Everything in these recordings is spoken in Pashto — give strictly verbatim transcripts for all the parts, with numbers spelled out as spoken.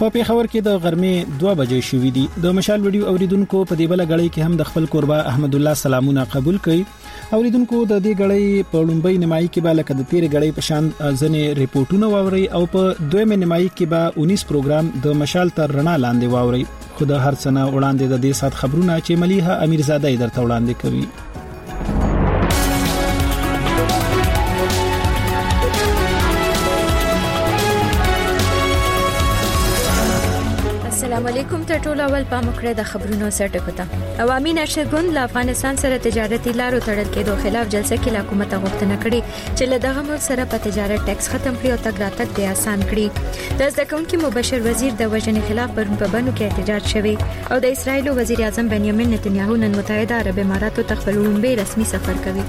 په پیښور کې د غرمې دوه بجې شوې دي. د مشال ویډیو اوریدونکو په دې بل غړی کې هم د خپل قربا احمد الله سلامونه قبول کړي. اوریدونکو د دې غړی په لومبۍ نیمایي کې به لکه د تیر غړی په شان ځنې ریپورتونه واوري او په دویمه نیمایي کې به انیس پروګرام د مشال تر رڼا لاندې واوري. خو د هر څه نه وړاندې د دې سات خبرونه چې مليحه امیرزاده درته وړاندې کوي. السلام علیکم ته ټول اول پام وکړئ د خبرونو سرټکو ته. عوامي نشر ګوند له افغانستان سره تجارتي لارو تړل کېدو خلاف جلسه کې حکومت غوښتنه کړې چې له دغه ملک سره په تجارت ټیکس ختم کړي او تګ راتګ دې آسان کړي. د ځکهونکو مبشر وزیر د وژنې خلاف پرون په بنو کې احتجاج شوی او د اسرایل وزیر اعظم بنیامین نتنیاهو نن متحده عرب اماراتو ته خپل لومړی رسمي سفر کوي.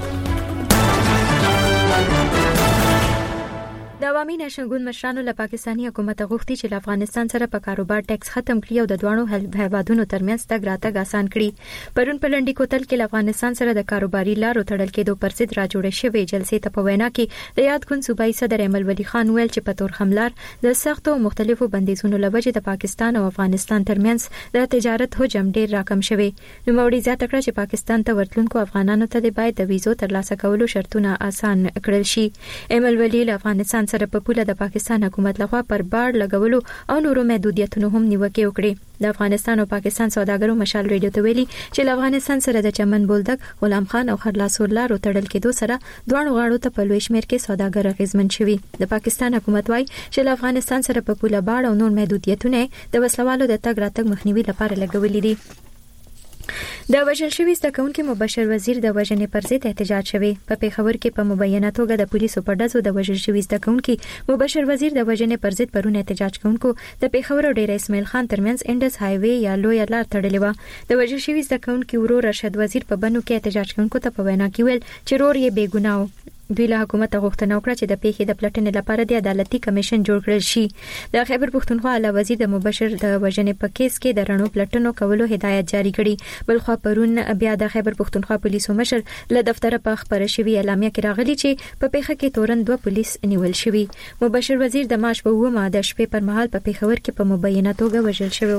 د عوامي نشر ګوند مشرانو له پاکستاني حکومت غوښتي چې له افغانستان سره په کاروبار ټیکس ختم کړي او د دوه هیوادونو ترمنځ تګ راتګ آسان کړي. پرون په لنډی کوتل کې له افغانستان سره د کاروباري لارو تړل کېدو پر ضد را جوړې شوې جلسې ته په وینا کې د یاد ګوند صوبایي صدر ایمل ولی خان ویل چې په تور خملار د سختو مختلفو بندیزونو لوجه د پاکستان او افغانستان ترمنځ د تجارت حجم ډیر راکم شوی. نو موري زیاته کړه چې پاکستان ته ورتلونکو افغانانو ته باید د ویزو ترلاسه کولو شرطونه آسان کړل شي. ایمل ولی له افغانستان سره په پوله د پاکستان حکومت لخوا پر بار لګولو او نورو محدودیتونو هم نیوکه وکړي. د افغانستان او پاکستان سوداګرو مشال ریډیو ته ویلي چې له افغانستان سره د چمن بولدک، غلام خان او خرلاسور لارو تړل کېدو سره دوه غاړو ته په لوی شمېر کې سوداګر اغیزمن شوي. د پاکستان حکومت وايي چې له افغانستان سره په پوله بار او نور محدودیتونه د وسلوالو د تګ راتګ مخنیوي لپاره لګولې دي. د وژل شوی زدهکونکو مبشر وزیر د وژنې پر ضد احتجاج شوی. په پیښور کې په مبینه توګه د پولیسو په ډزو د وژل شوی زدهکونکو مبشر وزیر د وژنې پر ضد پرون احتجاج کوونکو د پیښور او ډیر اسماعیل خان ترمنځ انډس هایوي یا لوی لار تړلې و. د وژل شوی زدهکونکو ورور رشد وزیر په بنو کې احتجاج کوونکو ته په وینا کې ویل چې رور یې بې ګناه. دوی له حکومت غوښتنه وکړه چې د پیښې د پلټنې لپاره د عدالتي کمیشن جوړ کړل شي. د خیبر پښتونخوا اعلی وزیر د مبشر د وژنې په کیس کې د رڼو پلټنو کولو هدایت جاری کړي. بلخو پرون بیا د خیبر پښتونخوا پولیسو مشر له دفتر په خبره شوی اعلامیه کې راغلی چې په پیښه کې تورن دوه پولیس نیول شوی. مبشر وزیر د مارچ په اومه د شپې پر مهال په پیښور کې په مبینه توګه وژل شوی.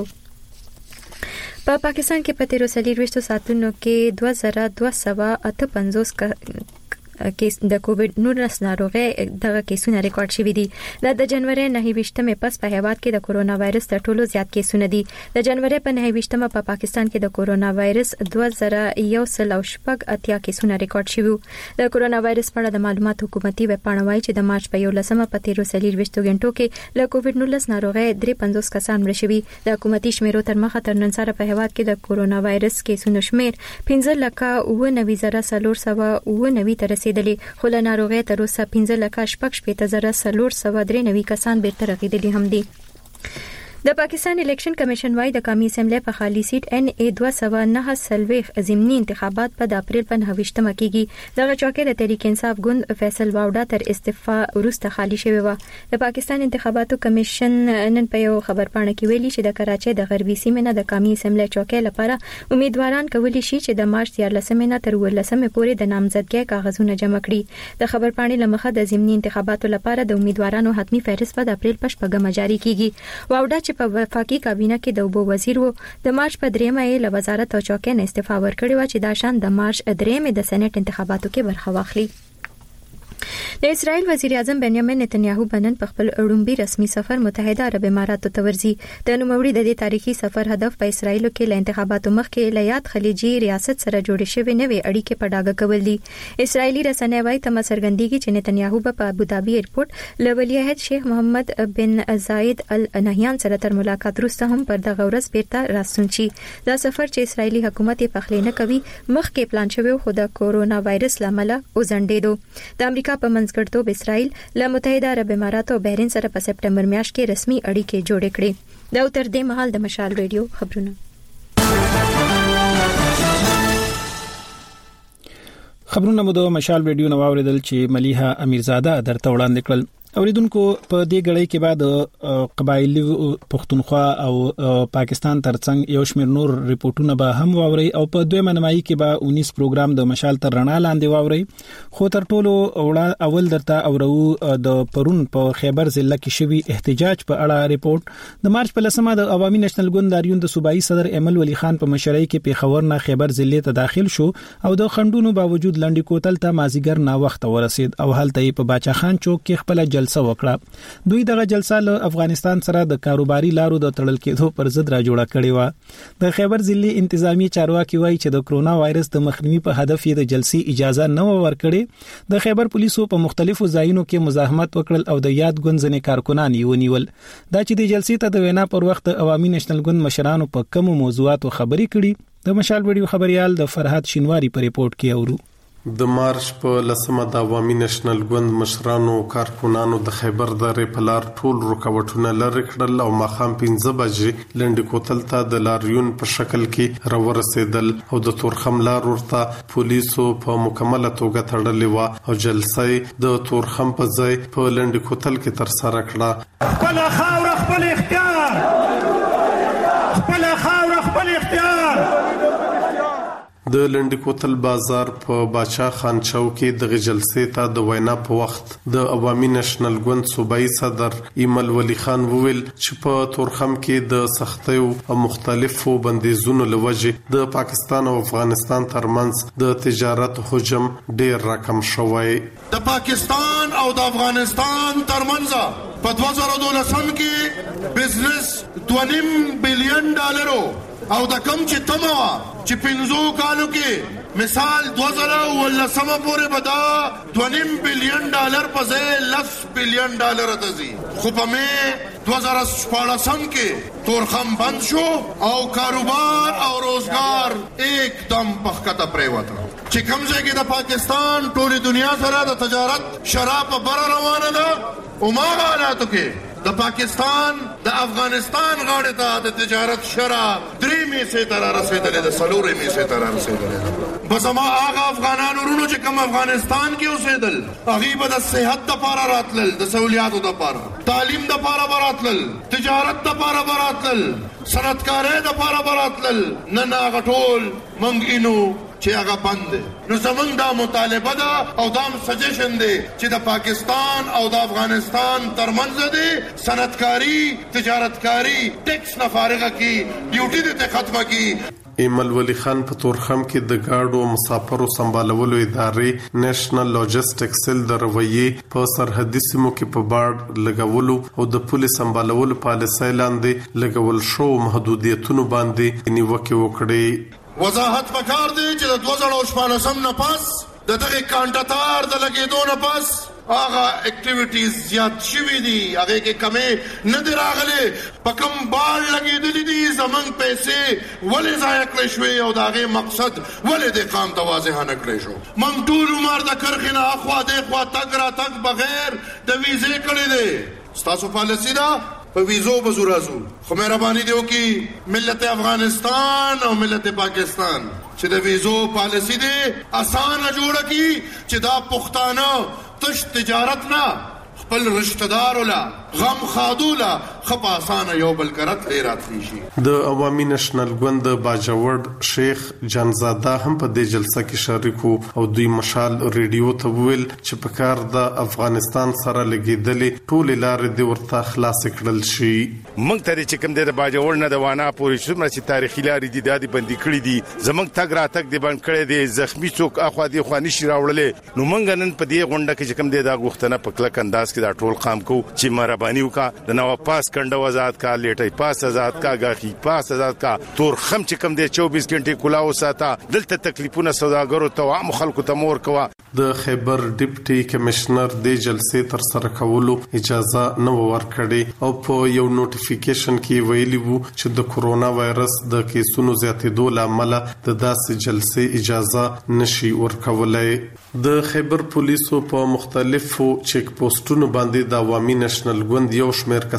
په پا پاکستان کې په تیرو څلوېښتو ساعتونو کې دوه زره دوه سوه اته پنځوس کیس د کووډ نولس ناروغي دغه کیسونه ریکارډ شوي دي. د جنوري نهه ویشتمه پس په هیواد کې د کورونا وایرس تر ټولو زیات کیسونه دي. د جنوري په نهه ویشتمه په پاکستان کې د کورونا وایرس دوه زره یو سل او شپږ اتیا کیسونه ریکارډ شوي. د کورونا وایرس په اړه د معلومات حکومتي ویب پاڼه وايي چې د مارچ په یولسمه په تیرو څلوېښتو غنټو کې له کووډ نولس ناروغي درې پنځوس کسان مړ شوي. د حکومتي شمیرو تر مخه تر نن سره په هیواد کې د کورونا وایرس کیسونو شمیر پنځه لکه اوه نوي زره څلور سوه اوه نوي ته رسیدلی. خو له ناروغۍ تر اوسه پنځه لکه شپږ شپېته زره څلور سوه درې نوي کسان بیرته رغېدلي هم دي. د پاکستان الیکشن کمیشن وايي د قومي اسمبلی په خالي سیټ ان ای دوه سوه نهه سلويخ ضمني انتخابات په د اپریل په نهه ویشتمه کېږي. دغه چوکۍ د تحریک انصاف ګوند فیصل واوډا تر استعفا وروسته خالي شوی و. د پاکستان انتخاباتو کمیشن نن په یو خبر پاڼه کې ویلي چې د کراچۍ د غربي سیمې نه د قومي اسمبلی چوکۍ لپاره امیدواران کولی شي چې د مارچ دیارلسمې نه تر ولسمې پورې د نامزدګۍ کاغذونه جمع کړي. د خبر پاڼې لمخه د ضمني انتخاباتو لپاره د امیدوارانو حتمی فهرست په اپریل په شپږمه جاری کیږي. واوډا چې په وفاقي کابینه کې د اوبو وزیر وو د مارچ په دریمه یې له وزارت او چوکۍ نه استعفا ورکړې و چې دا شان د مارچ دریمه د سېنات انتخاباتو کې برخه واخلي. د اسرائیل وزیر اعظم بنیامین نتنیاهو بنن په خپل اړومبي رسمي سفر متحده عرب اماراتو ته ورځي. د نوموړي د دې تاریخي سفر هدف په اسرائیل کې له انتخاباتو مخکې له یاد خلیجي ریاست سره جوړې شوې نوې اړیکې په ډاګه کول دي. اسرائیلي رسنۍ وايي تم څرګندېږي چې نتنیاهو په ابوظبي ایرپورټ له ولیعهد شیخ محمد بن زاید ال نهیان سره تر ملاقات وروسته هم پر دغه ورځ بیرته راستون شي. دا سفر چې اسرائیلي حکومت یې پخلی نه کوي مخکې پلان شوی خو د کورونا وایرس لامل وزندېدو. د امریکا په منځګړیتوب اسرائیل له متحده عرب امارات او بحرین سره په سپټمبر میاشت کې رسمي اړیکې جوړې کړې. دا تر دې مهال د مشال ریډیو خبرونه. خبرونه مو د مشال ریډیو نو اوریدل چې مليحه امیرزاده درته وړاندې کړل. اوریدونکو په دې غړې کې بعد قبایلی پښتونخوا او پاکستان ترڅنګ یو شمېر نور ریپورتونه به هم واوري او په دویمه نمایي کې به انیس پروګرام د مشال تر رڼا لاندې واوري. خو تر ټولو اول درته اورو د پرون په خیبر ضلع کې شوی احتجاج په اړه ریپورت. د مارچ په لسمه د عوامي نېشنل ګوند داریون د صوبایي صدر ایمل ولی خان په مشرۍ کې پیښور نه خیبر ضلع ته داخل شو او د خندونو باوجود لنډی کوتل ته مازیګر نا وخت ورسید او هلته په باچا خان چوک کې خپل جلسه وکړه. دوی دغه جلسه له افغانستان سره د کاروباري لارو د تړل کېدو پر ضد را جوړه کړې و. د خیبر ضلع انتظامی چارواکي وایي چې د کرونا وایرس د مخنیوي په هدف یې د جلسې اجازه نه ورکړې. د خیبر پولیسو په مختلفو ځایونو کې مزاحمت وکړل او د یاد ګوند ځنې کارکونان یې ونیول. دا چې د جلسې ته د وینا پر وخت عوامي نېشنل ګوند مشرانو په کوم موضوعاتو خبرې کړي د مشال ویډیو خبريال د فرحات شینواری په ریپورت کې اورو. د مارچ په لسمه د عوامي نېشنل ګوند مشرانو کارکونانو د خیبر درې په لار ټول رکاوټونه لرې کړل او ماخام پنځه بجې لنډی کوتل ته د لاریون په شکل کې راورسېدل او د تورخم لار ورته پولیسو په مکمله توګه تړلې و او جلسه د تورخم په ځای په لنډی کوتل کې تر سره کړه. خپل خاور خپل اختیار خپل خاور خپل اختیار. د لنډی کوتل بازار په باچا خان چوک کې د جلسې ته د وینا په وخت د عوامي نېشنل ګوند صوبایي صدر ایمل ولی خان وویل چې په تورخم کې د سختیو او مختلفو بندیزونو لوجه د پاکستان او افغانستان ترمنځ د تجارت حجم ډیر راکم شوی. د پاکستان او د افغانستان ترمنځ په دوه زره دولسم کې بزنس دوه نیم بلین ډالرو او د کم چې تموا چې پنځو کالو کې مثال دوه زره ولسمه پورې بدا دوه نیم بلین ډالر په ځای لس بلین ډالر تزي. خو په مې دوه زره شپاړسم کې تورخم بند شو او کاروبار او روزګار एकदम پخکته پریوته چې کوم ځای کې د پاکستان ټولې دنیا سره د تجارت شراب بر روانه ده او ما حالاتو کې د پاکستان د افغانستان غاړه ته د تجارت شراب درې میسه تر رسیدلې د سلوري میسه تر رسیدلې. بس ما هغه افغانانو ورونو چې کوم افغانستان کې اوسېدل هغه به د صحت لپاره راتلل، د سہولیاتو لپاره، تعلیم لپاره راتلل، تجارت لپاره راتلل، صنعتکارۍ لپاره راتلل. نه نه غټول منګینو چې هغه بند دي. نو زمونږ دا مطالبه ده او دا سجیشن دی چې د پاکستان او د افغانستان ترمنځ دی صنعتکاری تجارتکاری ټیکس نه فارغه کی ډیوټي دې ختمه کی. ایمل ولی خان په تورخم کې د گاډو مسافرو سمبالولو ادارې نېشنل لاجستیک سیل د رویې په سرحدي سیمو کې په باډ لګولو او د پولیس سمبالولو پالیسۍ لاندې لګول شو محدودیتونو باندې نیوکه وکړي. وضاحت پکار دی چې د دوه زره شپاړسم نه پس د دغه کانټاتار د لګېدو نه پس هغه اکټیویټیز زیات شوي دي، هغه کې کمې نه دي راغلي. په کوم بال لګېدلي دي زمونږ پیسې ولې ضایع کړې شوې او د هغې مقصد ولې د قام ته واضح نه کړی شو. موږ ټول عمر د کرښې نه اخوا دېخوا تګ راتګ بغیر د ویزې کړی دی. ستاسو پالیسي ده په ویزو بزو رازو. خو مهرباني دی وکړي ملت افغانستان او ملت پاکستان چې د ویزو پالیسي دی اسانه جوړه کی چې دا پښتانه تش تجارت نه خپل رشتہ دار ولا غم خادولا خپ اسانه یو بل کرت لري راتلی شي. د عوامي نېشنل ګوند باجوړ شیخ جانزاده هم په دې جلسه کې شریک او دوی مشال ریډیو ته ویل چې په کار د افغانستان سره لګیدلې ټول لارې د ورته خلاص کړل شي. موږ ته چې کوم د باجوړ نه د وانا پورې شومره چې تاریخي لارې دي د بندي کړې دي زمنګ تګ را تک دي بند کړې دي زخمی څوک اخوا دي خواني شي راوړلې. نو موږ نن په دې غونډه کې چې کوم د غوښتنه په کلک انداز کې دا ټول قام کو چې مهرباني وکا د نو پاس کنده آزاد کا لیټي پاس آزاد کا غاخي پاس آزاد کا تورخم چې کوم د چوبیس غنټې کلاو ساته دلته تکلیفونه سوداګرو ته عام خلکو ته مور کوا. د خیبر ډیپټي کمشنر د جلسې تر سره کولو اجازه نه ورکړي او په یو نوټیفیکیشن کې ویلي وو چې د کورونا وایرس د کیسونو زیاتېدو لامل د داسې جلسې اجازه نشي ورکولای. د خیبر پولیسو په مختلفو چیک پوسټونو باندې د عوامي نېشنل ګوند یو شمېر کسان نیول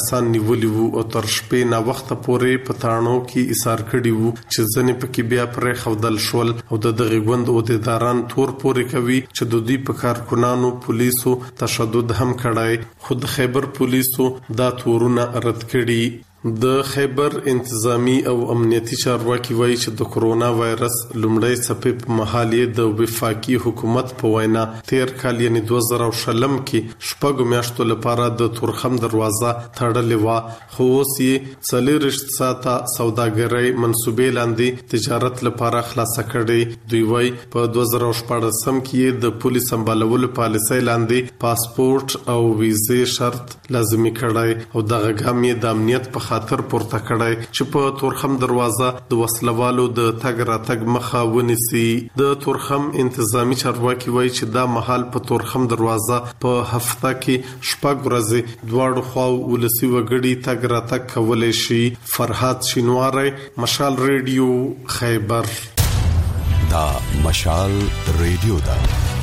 نیولې وو او تر شپې نا وخت پورې په تاڼو کې ایثار کړي وو چې ځنې پکې بیا پرې خودل شول او د دغه غوند عہدیداران تور پورې کوي چې د دوی په کارکونانو پولیسو تشدد هم کړای. خود خیبر پولیسو دا تورونه رد کړي. د خیبر انتظامی او امنیتي چارواکي وایي چې د کرونا وایرس لومړی څپې په مهال یې د وفاقي حکومت په وینا تیر کال یعنی دوه زره شلم کې شپږ میاشتو لپاره د تورخم دروازه تړلې و، خو اوس یې څلېرویشت ساعته سوداګرۍ منصوبې لاندې تجارت لپاره خلاصه کړې. دوی وایي په دوه زره شپاړسم کې د پولیس سمبالولو پالیسۍ لاندې پاسپورت او ویزې شرط لازمي کړی او دغه ګام یې د امنیت په خاطر پورته کړای چې په تورخم دروازه د وسلوالو د تګ راتګ مخه ونیسي. د تورخم انتظامی چارواکي وایي چې دا مهال په تورخم دروازه په هفته کې شپږ ورځې دواړو خواو ولسی وګړي تګ راتګ کولای شي. فرحات شینواری، مشال ریډیو، خیبر. دا مشال ریډیو دا.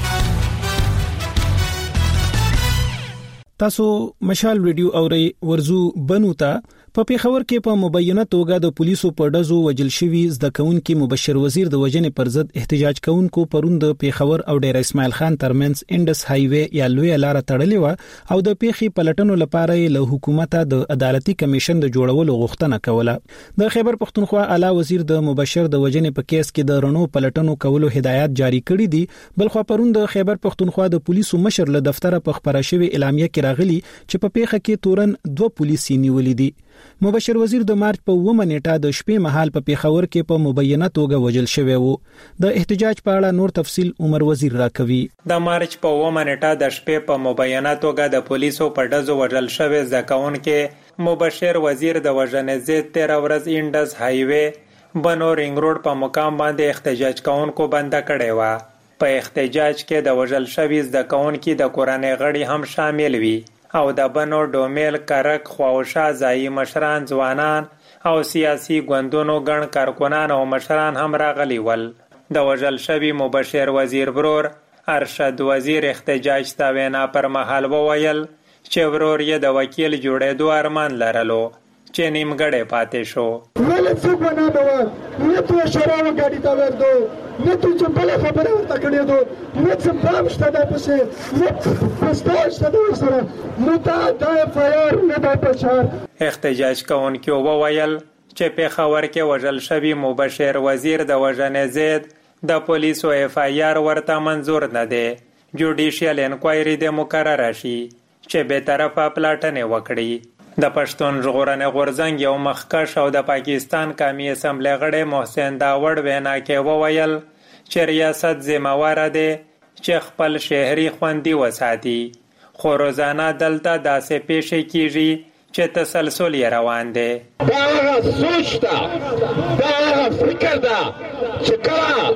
تاسو مشال ریډیو اورئ. ورزو بنو ته په پیښور کې په مبینه توګه د پولیسو په ډزو وجل شوی زده کوونکي مبشر وزیر د وجنې پر ضد احتجاج کوونکو پروند د پیښور او ډیر اسماعیل خان ترمنځ انډس های وې یا لوی لار تړلې و او د پیښې پلټنو لپاره له حکومت د عدالتي کمیشن د جوړولو غوښتنه کوله. د خیبر پښتونخوا اعلی وزیر د مبشر د وجنې په کیس کې د رڼو پلټنو کولو هدایت جاری کړي دي. بلخو پروند د خیبر پښتونخوا د پولیسو مشر له دفتر په خبره شوی اعلامیه کې راغلي چې په پیښه کې تورن دوه پولیسي نیولې دي. مبشر وزیر د مارچ په اوومه نیټه د شپې مهال په پیښور کې په مبینه توګه وجل شوی وو. د احتجاج په اړه نور تفصیل عمر وزیر راکوي. د مارچ په اوومه نیټه د شپې په مبینه توګه د پولیسو په ډزو وجل شوی ځکهونکې مبشر وزیر د وژنې ضد تیر ورځ انډس های وې بنو رینګ روډ په مقام باندې احتجاج کوونکو بنده کړی و. په احتجاج کې د وژل شوی ځکهونکي د کورنۍ غړي هم شامل وي او د بنو ډومیل کرک خواوشا ځایي مشران ځوانان او سیاسي ګوندونو ګڼ کارکنان او مشران هم راغلي ول. د وژل شوي مبشر وزیر برور ارشد وزیر احتجاج ته وینا پر مهال وویل چې ورور یې د وکیل جوړېدو ارمان لرلو چې نیمګړی پاتې شو. ولې څوک ونه بور نه تو شراب ګاډي تا ورته نه تو چې بل خبره ورته کړې دو نه څه پام شته د پسې نه پستاش ته د سره نو تا د فایر نه د پچار. احتجاج کوونکو وویل چې په خبر کې وژل شوی مبشر وزیر د وژنې ضد د پولیسو اف آی آر ورته منظور نه دی. جوډیشل انکوایری د مقرره شي چې به طرفه پلاټنه وکړي. د پښتون ژغورنې غورځنګ یو مخکښ او د پاکستان قومي اسمبلی غړی محسن داوړ وینا کې وویل چې ریاست ذمہوار دی چې خپل شهري خوندي وساتي، خو روزانه دلته داسې پیښې کیږي چې تسلسل یې روان دی. دا هغه سوچ ده، دا هغه فکر ده چې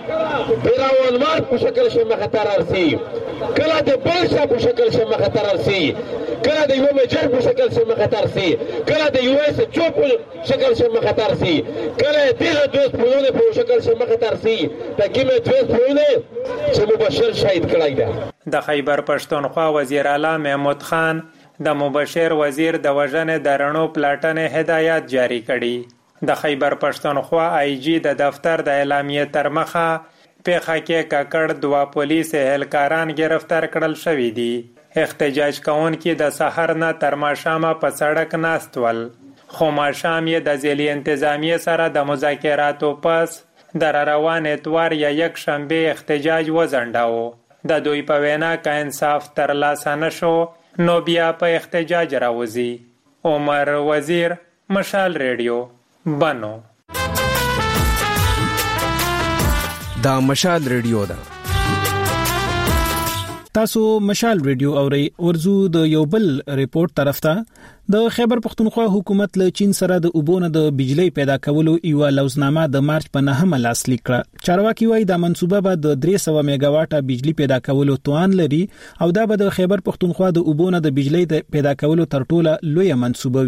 کله بیراونوار په شکل شي مخاطر ارسي، کله د بل څه په شکل شي مخاطر ارسي، کله د یو مجر په شکل شي مخاطر سي، کله د یو اس چوپ په شکل شي مخاطر سي، کله د دوست پونه په شکل شي مخاطر سي. د کیمه دوست پونه چې مبشر شهید کړای ده. د خیبر پښتونخوا وزیر اعلی محمود خان د مبشر وزیر د وژنې د رڼو پلاټنې هدایت جاری کړي. د خیبر پښتونخوا آی جی د دفتر د اعلامیه تر مخه پیښه کې ککړ دوا پولیس اهلکاران گرفتار کړل شوی دي. احتجاج کوونکي د سحر نه تر ماښامه په سړک ناست ول، خو ماښام یې د ضلعي انتظامیې سره د مذاکراتو پس د روان اتوار یا یک شنبه احتجاج وځنډاوه. د دوی په وینا که انصاف ترلاسه نشو نو بیا په احتجاج راوځي. عمر وزیر، مشال ریډیو، بنو. دا مشال ریډیو ده. تاسو مشال ریډیو اورئ. ورزو د یو بل ریپورت طرف ته. د خیبر پښتونخوا حکومت له چین سره د اوبونه د بجلی پیدا کولو یو لوزنامه د مارچ په نهمه لاسلیک کړه. چارواکي وایي دا منصوبه به د درې سوه میگا واټه بجلی پیدا کولو توان لري او دا به د خیبر پښتونخوا د اوبونه د بجلی د پیدا کولو تر ټوله لوی منصوبه وي.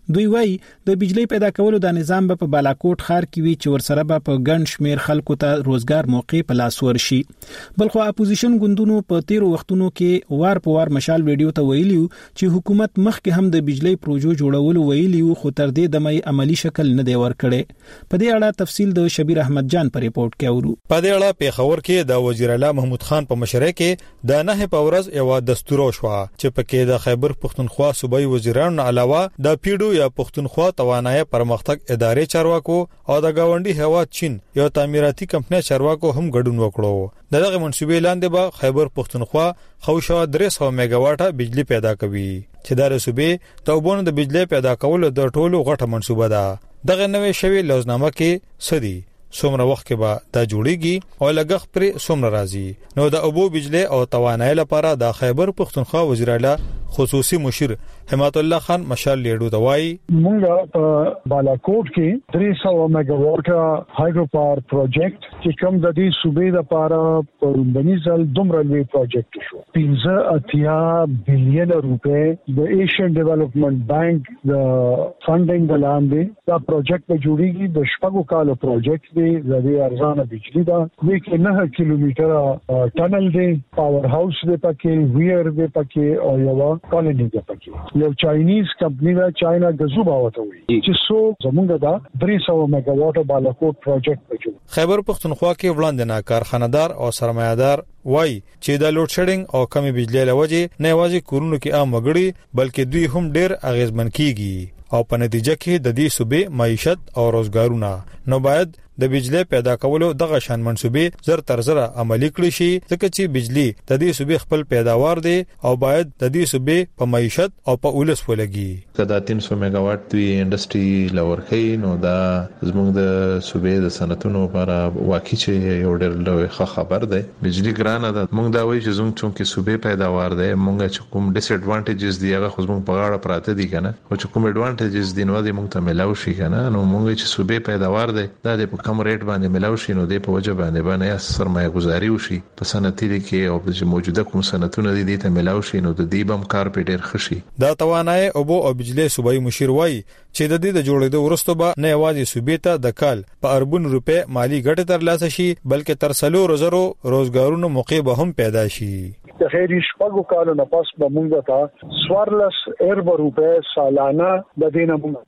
دوی وایي د بجلی پیدا کولو د نظام په بالاکوټ ښار کې وی چې ورسره به په ګڼ شمیر خلکو ته روزګار موقع په لاس ورشي. بلخو اپوزیشن ګوندونو په تیرو وختونو کې وار په وار مشال ویډیو ته ویلیو چې حکومت مخکې هم د بجلی پروژو جوړولو ویلیو خو تر دې دمه عملی شکل نه دی ورکړي. په دې اړه تفصیل د شبیر احمد جان په ریپورت کې اورو. په دې اړه پیښور کې د وزیر اعلی محمود خان په مشرۍ کې د نه په ورځ یو دستور شو چې پکې د خیبر پختونخوا صوبایي وزیرانو علاوه د پیډو یا پختونخوا توانایي پرمختګ ادارې چارواکو او د گاونډي هیواد چین یو تعمیراتي کمپنۍ چارواکو هم ګډون وکړو. دغه منصوبې لاندې به خیبر پختونخوا خوشا درې سوه میگا واټه بجلی پیدا کوي چې د صوبې ته وبونه د بجلی پیدا کولو د ټولو غټه منصوبه ده. دغه نوې شوی لوزنامه کې سدي څومره وخت کې به دا جوړیږي او لګښت پر څومره راځي. نو د اوبو بجلی او توانایي لپاره د خیبر پختونخوا وزیر اعلی خصوصي مشیر حمایت الله خان مشال لیډو دوای مونږه په بالاکوټ کې درې سوه میگا واټه هایډرو پاور پروجیکټ چې کوم د دې صوبې لپاره په بنیزل دومره لوی پروجیکټ شو. پنځه اتیا بلین روپے د ایشین ډیولپمنٹ بانک د فندینګ د لاندې دا پروجیکټ په جوړیږي. د شپږو کالو پروجیکټ دی د دې ارزانه بجلی دا د نه کیلومتره ټنل دی پاور هاوس دی پکې ویر دی پکې او یو کالونی دی پکې یو چاینیز کمپنی دا چاینا غزوبا وته وي چې سو زمونږ دا درې سوه میگا واټه بالاکوټ پروجیکټ په جوړ. خیبر پختونخوا کې وړاندې کارخانه‌دار او سرمایه‌دار وای چې د لوډ شیډینګ او کمی بجلی لوجه نه یوازې کورونو کې عام وګړي بلکې دوی هم ډیر اغیزمن کیږي او په نتیجه کې د دې صوبې معیشت او روزګارونه نو باید د بجلی پیدا کولو دغه شان منصوبې زر تر زر عملی کړی شي ځکه چې بجلی د دې صوبې خپل پیداوار دی او باید د دې صوبې په معیشت او په ولس ولګي. کدا تین سوه میگا واټ دوی انډستری لورکې نو دا زموږ د صوبې د صنعتونو لپاره واقعي چې یو ډېر لوی خبر دی. بجلی ګرانه ده موږ دا وایي چې زموږ چونکې صوبې پیداوار دی موږ چې کوم ډیس ایڈوانټیجز دی هغه خو زموږ په غاړه پراته دي کنه او چې کوم ایڈوانټیجز دی نو د موږ ته ملاو شي کنه نو موږ چې صوبې پیداوار دی دا د کم ریټ باندې ملاو شي نو د په وجه باندې باندې سرمایه گذاري وشي په صنعتي کې او د موجوده کوم صنعتونو دي ته ملاو شي نو د دې بم کار په ډیر خشي. دا توانایي او بو او بجلی صوبایي مشیر وای چې د دې د جوړېدو وروسته به نه یوازې صوبې ته د کال په اربون روپے مالی ګټه ترلاسه شي بلکې تر څلور زرو روزګارونو موقع به هم پیدا شي. د خیری شپږو کالو نه پس به موږ ته سوارلس ارب روپے سالانه د دینه موږ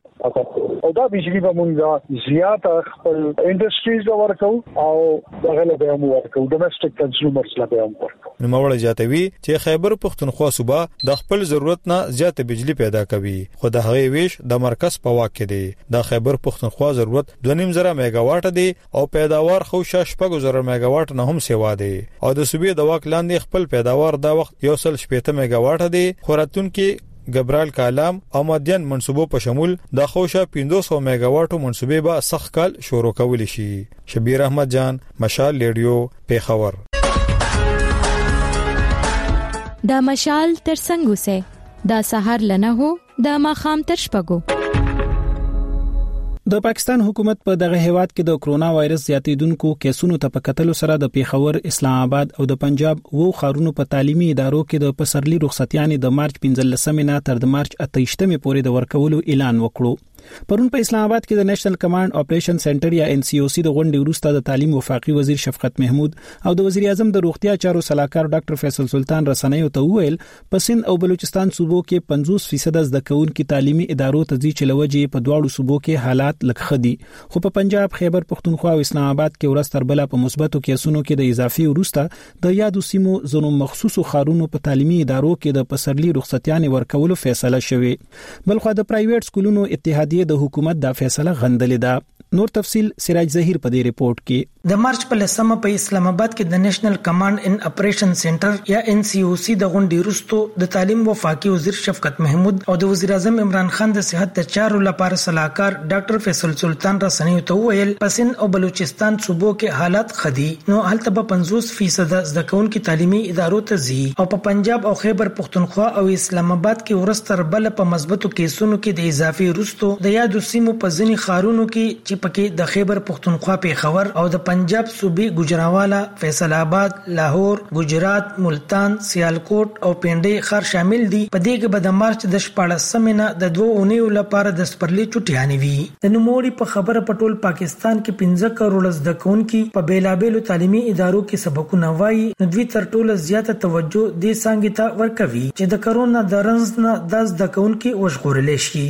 او دا بجلی به موږ زیات خپل انډستریز ورکو او دغه له به ورکو ډومېسټک کنزیومرز له به ورکو. نو موږ جاتوي چې خیبر پختونخوا صوبه د خپل ضرورت نه زیات بجلی پیدا کوي خو د هغې ویش د مرکز په واک کې دی. د خیبر پختونخوا ضرورت دوه نیم زره میگا واټ دی او پیداوار خو شپږ زره میگا واټ نه هم سیوا دی او د صوبې د واک لاندې خپل پیداوار دا وخت یو سل شپږ میگا واټ دی. خوراتون کې ګبرال کالام او مدین منصوبو په شمول د خوشا پنځه سوه میگا واټو منصوبې به سخت کال شروع کول شي. شبیر احمد جان مشال لیډیو پیښور. دا مشال تر څنګه سه دا سحر لنه هو دا ماخام تر شپګو. د پاکستان حکومت په دغه هیواد کې د کرونا وایرس زیاتیدونکو کیسونو ته په کتلو سره د پیښور، اسلام آباد او د پنجاب وو خارونو په تعلیمي ادارو کې د پسرلي رخصتیانې د مارچ پنځلسمې نه تر د مارچ اتهشتمې پورې د ورکولو اعلان وکړو. پرون په اسلام آباد کې د نېشنل کمانډ اپریشن سنټر یا ان سی او سی د غونډې وروسته د تعلیم وفاقي وزیر شفقت محمود او د وزیر اعظم د روغتیا چارو صلاحکار ډاکټر فیصل سلطان رسنیو ته وویل په سند او بلوچستان صوبو کې پنځوس فیصد زده کوونکي تعلیمي ادارو ته ځي چې لوجې په دواړو صوبو کې حالات لږ خدي خو په پنجاب، خیبر پختونخوا او اسلام آباد کې ورځ تر بله په مثبتو کیسونو کې د اضافي وروسته د یادو سیمو زونو مخصوصو خارونو په تعلیمي ادارو کې د پسرلي رخصتیانې ورکولو فیصله شوې. بلخو د پرایویټ سکولونو اتحادیه د حکومت دا فیصله غندلې ده. نور تفصیل سراج ظهیر په دې ریپورت کې. د مارچ په لسمه په اسلام آباد کې د نېشنل کمانډ ان اپریشن سنټر یا ان سی او سی د غونډې وروسته د تعلیم وفاقي وزیر شفقت محمود او د وزیر اعظم عمران خان د صحت د چارو لپاره صلاحکار ډاکټر فیصل سلطان رسنیو ته وویل پسند او بلوچستان صوبو کې حالات خدي نو هلته به پنځوس فیصد زده کوونکي تعلیمي ادارو ته ځي او په پنجاب او خیبر پختونخوا او اسلام آباد کې ورځ تر بله په مثبتو کیسونو کې د اضافي وروسته د یادو سیمو په ځینې ښارونو کې چې پکې د خیبر پختونخوا پیښور او د پنجاب صوبې ګوجرانوالا، فیصل آباد، لاهور، ګجرات، ملتان، سیالکوټ او پنډي ښار شامل دي. په دې کې به د مارچ د شپاړسمې نه د دوه اونیو لپاره د سپرلي چټیانې وي. د نوموړي په خبره په ټول پاکستان کې پنځه کروڑ زده کوونکي په بیلابېلو تعلیمي ادارو کې سبقونه وایي، نو دوی تر ټولو زیاته توجه دې څانګې ته ورکوي چې د کرونا د رنځ نه د زده کوونکي وژغورلی شي.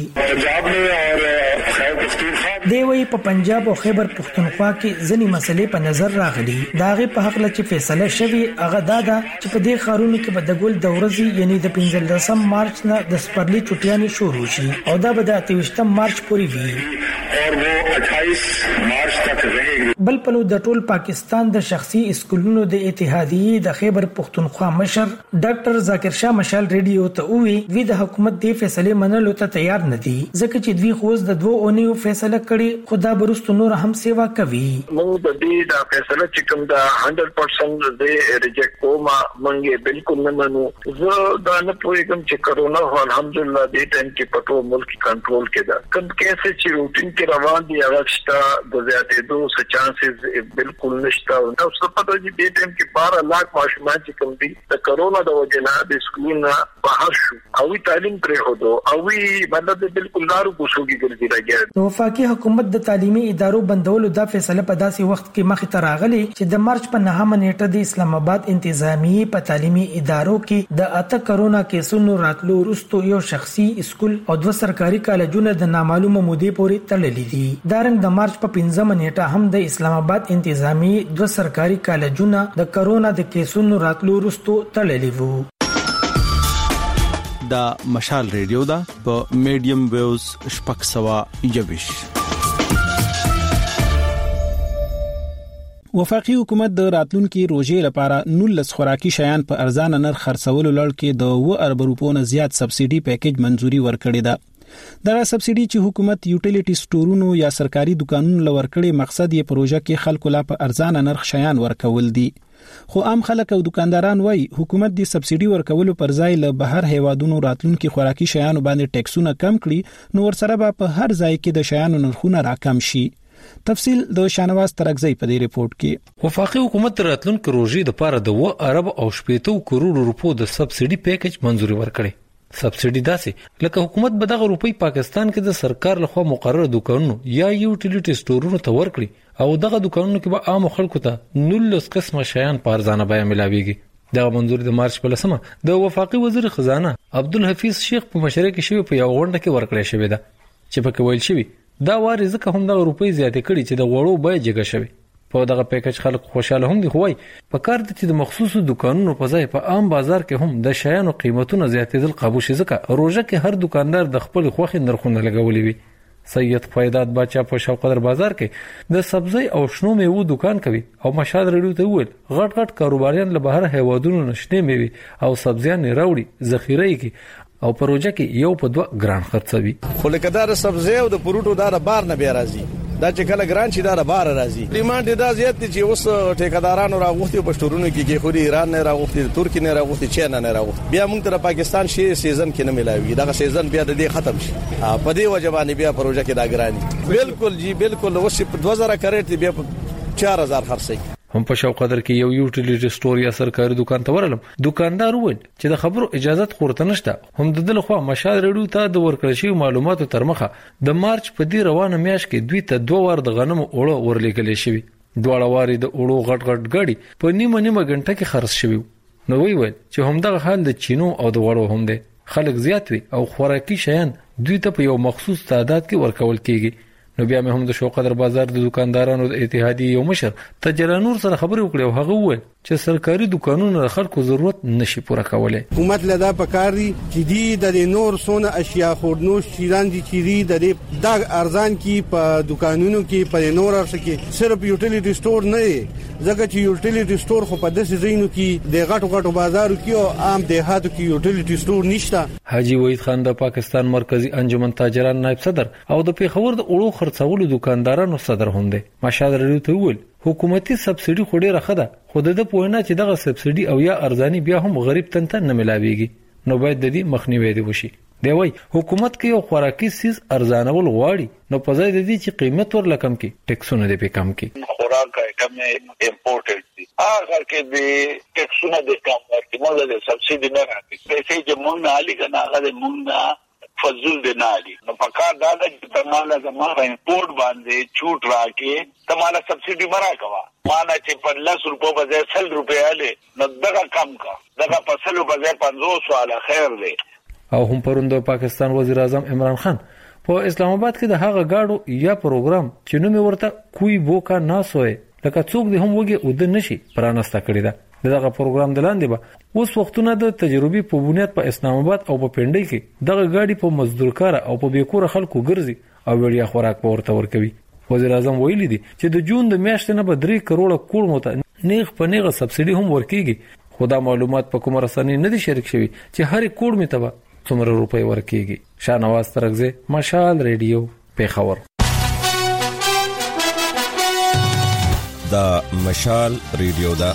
دی وایي په پنجاب او خیبر پښتونخوا کې ځینې مسلې په نظر راغلي. د هغې په هکله چې فیصله شوې هغه دا ده چې په دې ښارونو کې به د ګل د ورځې یعنې د پنځلسم مارچ نه د سپرلي چټیانې شروع شي او دا به د اته ویشتم مارچ پورې وي. بل پلو د ټول پاکستان د شخصي اسکولونو د اتحادیې د خیبر پښتونخوا مشر ډاکټر ذاکر شاه مشال ریډیو ته وویل دوی د حکومت د فیصلې منلو ته تیار نه دي ځکه چې دوی خو د دوه اونیو فیصله کړي خو دا برست نور هم سیوا کوي. موږ د دې د فیصله چې کوم د هندرد پرسنټ د ریجیکټ کوما موږ بالکل نه منو. زه دا نه پوهیږم چې کرونا الحمدلله د ټیم کې په ټول ملک کنټرول کې ده. کوم کیسه چې روټین کې روان دي هغه شته د زیاتېدو څه چانسز بالکل نشته. نو څه پته چې د ټیم کې بارہ لاکھ ماشومان چې کوم دي د کرونا د وجې نه د سکولونو بهر شو او تعلیم پرې هودو او وی مطلب بالکل لارو کوشوږي ګرځي راګي. د وفاقي حکومت د تعلیمي ادارو بندولو د فیصله په داسې وخت کې مخې ته راغلي چې د مارچ په نهمه نیټه د اسلام آباد انتظامیه په تعلیمي ادارو کې د اته کرونا کیسونو راتلو وروسته یو شخصي اسکول او دوه سرکاري کالجونه د نامعلومه مودې پورې تړلي دي. دارنګ د مارچ په پنځمه نیټه هم د اسلام آباد انتظامیه دوه سرکاري کالجونه د کرونا د کیسونو راتلو وروسته تړلي وو. دا مشال ریډیو دا په میډیم ویوز شپږ سوه یوویش. وفاقي حکومت د راتلونکي روزې لپاره نولس خوراکي شیان په ارزانه نرخ خرڅولو لړ کې د اوه ارب روپو نه زیات سبسایډي پیکیج منزوري ورکړې ده. دا سبسایډي چې حکومت یوټیلیټي سټورونو یا سرکاري دکانونو لور کړي مقصد یې پروژه کې خلکو لا په ارزانه نرخ شیان ورکول دي. خو عام خلک او دکانداران وایي حکومت د سبسایډي ورکولو پر ځای له بهر هیوادونو راتلونکي خوراکي شیانو باندې ټیکسونه کم کړي نو ورسره به په هر ځای کې د شیانو نرخونه راکم شي. تفصیل د شانواز ترغزی په دې ریپورت کې. وفاقي حکومت راتلونکي روزي د پاره د اوه ارب او شپږ کروڑ روپو د سبسایډي پیکیج منزوري ورکړي. سبسایډي داسې لکه حکومت به دغه روپی پاکستان کې د سرکار لخوا مقرره دکانونو یا یوټیلیټي سټورونو ته ورکړي او دغه دکانونو کې به عام خلکو ته نولس قسمه شیان په ارزانه بیه ملاويږي. دغه منظور د مارچ په لسمه د وفاقي وزیر خزانه عبدالحفیظ شیخ په مشرۍ کې شوی په یو غونډه کې ورکړی شوی ده چې پکې ویل شوی دا واري ځکه هم دغه روپی زیاتې کړي چې د وړو بیه جګه شوی. په دغه پیکج خلک خوشاله هم دي خو وايي په کار د چې د مخصوصو دکانونو په ځای په عام بازار کې هم د شیانو قیمتونه زیاتېدل قابو شي ځکه روزه کې هر دکاندار د خپل خوخي نرخونه لګولي وي. سید فیدات بچا په شوقدر بازار کې د سبزی او شنو میوه دکان کوي او مشال ریډیو ته ویل غټ غټ کاروباریان له بهر هیوادونو نشته میوي او سبزیان راوړي ذخیره کې او پروژه کې یو په دوه ګران خرڅوي. خو لکدار سبزی او د فروټو دار بار نه بیا راځي دا چې کله ګران شي دا بار راځي. ډیماند دا زیات دي چې اوس ټیکدارانو راغوښتي په شټورونو کې کې خوري ایران نه راغوښتي ترکی نه راغوښتي چین نه راغوښتي بیا موږ ته پاکستان شي سیزن کې نه ملاوي دا سیزن بیا د دې ختم شي په دې وجبانی بیا پروژه کې دا ګرانی بالکل جی بالکل اوس په دوه زره کریټ بیا په چار هزار خرڅي. هم په شوقدر کې یو یوټیلیټي سټور یا سرکاري دکان ته ورلم دکاندار وویل چې د خبرو اجازه خورته نشته. هم د دل خو مشال ریډیو ته د ورکړل شوی معلوماتو تر مخه د مارچ په دی روانه میاشت کې دوی ته دوه ور د غنمو اوړه ورلیکل شوی. دواړه واري د اوړو غټ غټ غړي په نیمه نیمه غنټه کې خرڅ شوی. نو وی ویل چې هم دغه حال د چینو او د وړو هم دی خلک زیات وي او خوراکي شیان دوی ته په یو مخصوص تعداد کې ورکول کیږي. نو بیا مې هم د شوقدر بازار د دکاندارانو د اتحادیې یو مشر تجرانور سره خبرې وکړې او هغه وویل چې سرکاري دکانونو د خلکو ضرورت نشي پوره کولای. حکومت لدا پکاري چې دی د نور سونه اشیاء خورنوش چیران دي چې دی د ارزان کې په دکانونو کې په نور ارڅ کې صرف یوټیلیټي سٹور نه ځکه چې یوټیلیټي سٹور خو په داسې ځایونو کې د غټو غټو بازارو کې او عام دیهاتو کې یوټیلیټي سٹور نشته. حاجی وحید خان د پاکستان مرکزی انجمن تاجران نائب صدر او د پیښور د اړو خرڅولو دکاندارانو صدر هم دی. مشال ریډیو ته ویل حکومتي سبسایډي خو ډیره ښه ده خو د پوهنه چې دغه سبسایډي او یا ارزانی بیا هم غریب تن ته نه ملاويږي نو باید د دې مخنیوي دی وشي. دی وای حکومت کې یو خوراکي سیس ارزانول غواړي نو په ځای د دې چې قیمت ورل کم کې ټیکسونه دې په کم کې خوراک کم امپورټډ دي هغه کې دې ټیکسونه دې کم ورکړي موږ دې سبسيډي نه راکړي پیسې چې موږ نه علي کنه هغه موږ نه فضل دې نه علي نو پکار دا چې تماله زموږ امپورټ باندې چوټ راکې تماله سبسيډي مرا کوا مانا چې په لس روپو بځای سل روپیا علي نو دغه کم کا دغه په سل بځای پنځوس والا خیر دی. او هم پروند پاکستان وزیر اعظم عمران خان په اسلام آباد کې د هغه گاډو یا پروګرام چې نوم ورته کوئی بوکا ناسوي لکه څوک دې هم وګي ود نشي پرانستا کړی دا دغه پروګرام دلاندې به اوس وختونه د تجربي په بنیاد په اسلام آباد او په پنډۍ کې دغه گاډي په مزدورکار او په بیکور خلکو ګرځي او وړیا خوراک پورته ورکوي. وزیر اعظم ویلي دي چې د جون د میاشتې نه به درې کروڑه کور مت نیغ په نیغه سبسيډي هم ورکیږي. خدا معلومات په کوم رسنۍ نه دي شریک شوی چې هر کور می ته څومره روپۍ ورکیږي. شاهنواز ترغزه مشال ریډیو پیښور. دا مشال ریډیو دا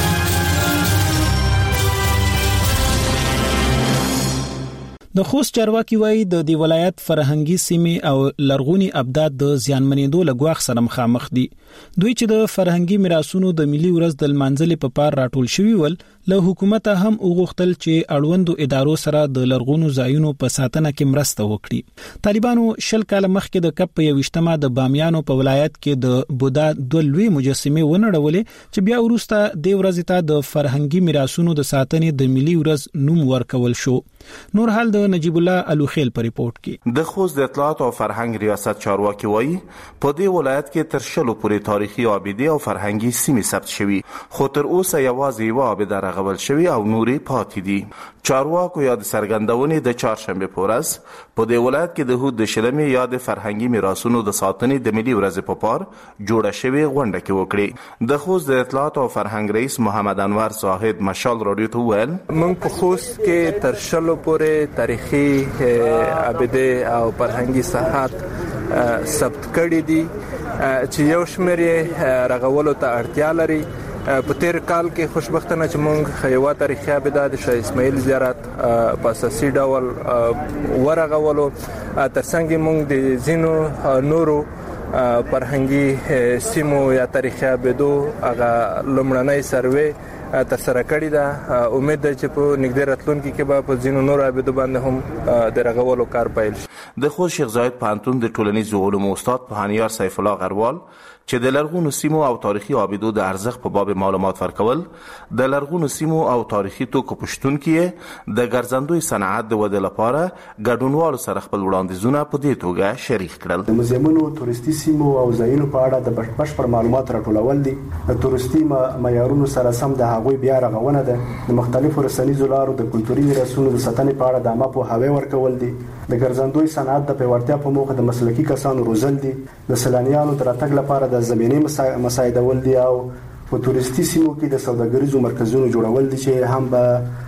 د خوست چارواکي وایي د دی ولایت فرهنګي سیمې او لرغونی ابدات د زیانمنېدو لګواخ سره مخامخ دي. دوی چې د فرهنګي میراثونو د ملي ورځ د منځلې په پار راټول شوی ول له حکومت هم وغوښتل چې اړوندو ادارو سره د لرغونو ځایونو په ساتنه کې مرسته وکړي. طالبانو شل کال مخکې د کپ په یوشتمه د بامیانو په ولایت کې د بودا د لوی مجسمه ونړولې چې بیا وروسته د ورځې ته د فرهنګي میراثونو د ساتنې د ملي ورځ نوم ورکول شو. نور حال د نجیب الله الوخیل په ریپورت کې د خوست د اطلاعات او فرهنګ ریاست چارواکي وایي په دې ولایت کې تر شلو پورې تاریخي آبادی او فرهنګي سیمې ثبت شوي خو تر اوسه یوازې یو آباده رغول شوی او نورې پاتې دي. چارواکو یا د سرګندونې د چهارشنبه په ورځ په دې ولایت کې د هود د شلمې یا د فرهنګي میراثونو د ساتنې د ملي ورځې په پار جوړه شوې غونډه کې وکړي. د خوست د اطلاعات او فرهنګ رئیس محمد انور زاهد مشال رادیو ته وویل موږ په خوست کې تر شلو پورې تاریخي آباده او فرهنګي ساحات ثبت کړي دي چې یو شمېر رغولو ته اړتیا لري. په تیر کال کې خوشبختانه چې موږ خیوا تاریخي آباده د شاه اسماعیل زیارت په اساسي ډول ورغولو ترڅنګ موږ د زینو نورو فرهنګي سیمو یا تاریخي آبادو هغه لومړنۍ سروې تر سره کړی دا. امید ده چې په نږدې راتلونکي کې به په ځینو نورو آبادو باندې هم د رغولو کار پیل شي. د خوست شیخ زاید پوهنتون د ټولنیزو علومو استاد پوهنیار سیف الله غروال چې د لرغونو سیمو او تاریخي آبادو د ارزښت په باب معلومات ورکول د لرغونو سیمو او تاریخي توکو پښتون کې د ګرځندوی صنعت د ودې لپاره ګډونوالو سره خپل وړاندیزونه په دې توګه شریک کړل. د موزیمونو تورستي سیمو او ځایونو په اړه د بشپړ معلومات راټولول دي. د تورستي معیارونو سره سم د هغوی بیا رغونه ده. د مختلفو رسنیزو لارو د کلتوري میراثونو د ساتنې په اړه د عامه پوهاوی ورکول دي. د ګرځندوی صنعت د پیاوړتیا په موخه د مسلکي کسانو روزل دي. د سیلانیانو د راتګ لپاره د زمینې مساعدول دي او په تورستي سیمو کې د سوداګریزو مرکزونو جوړول دي چې هم به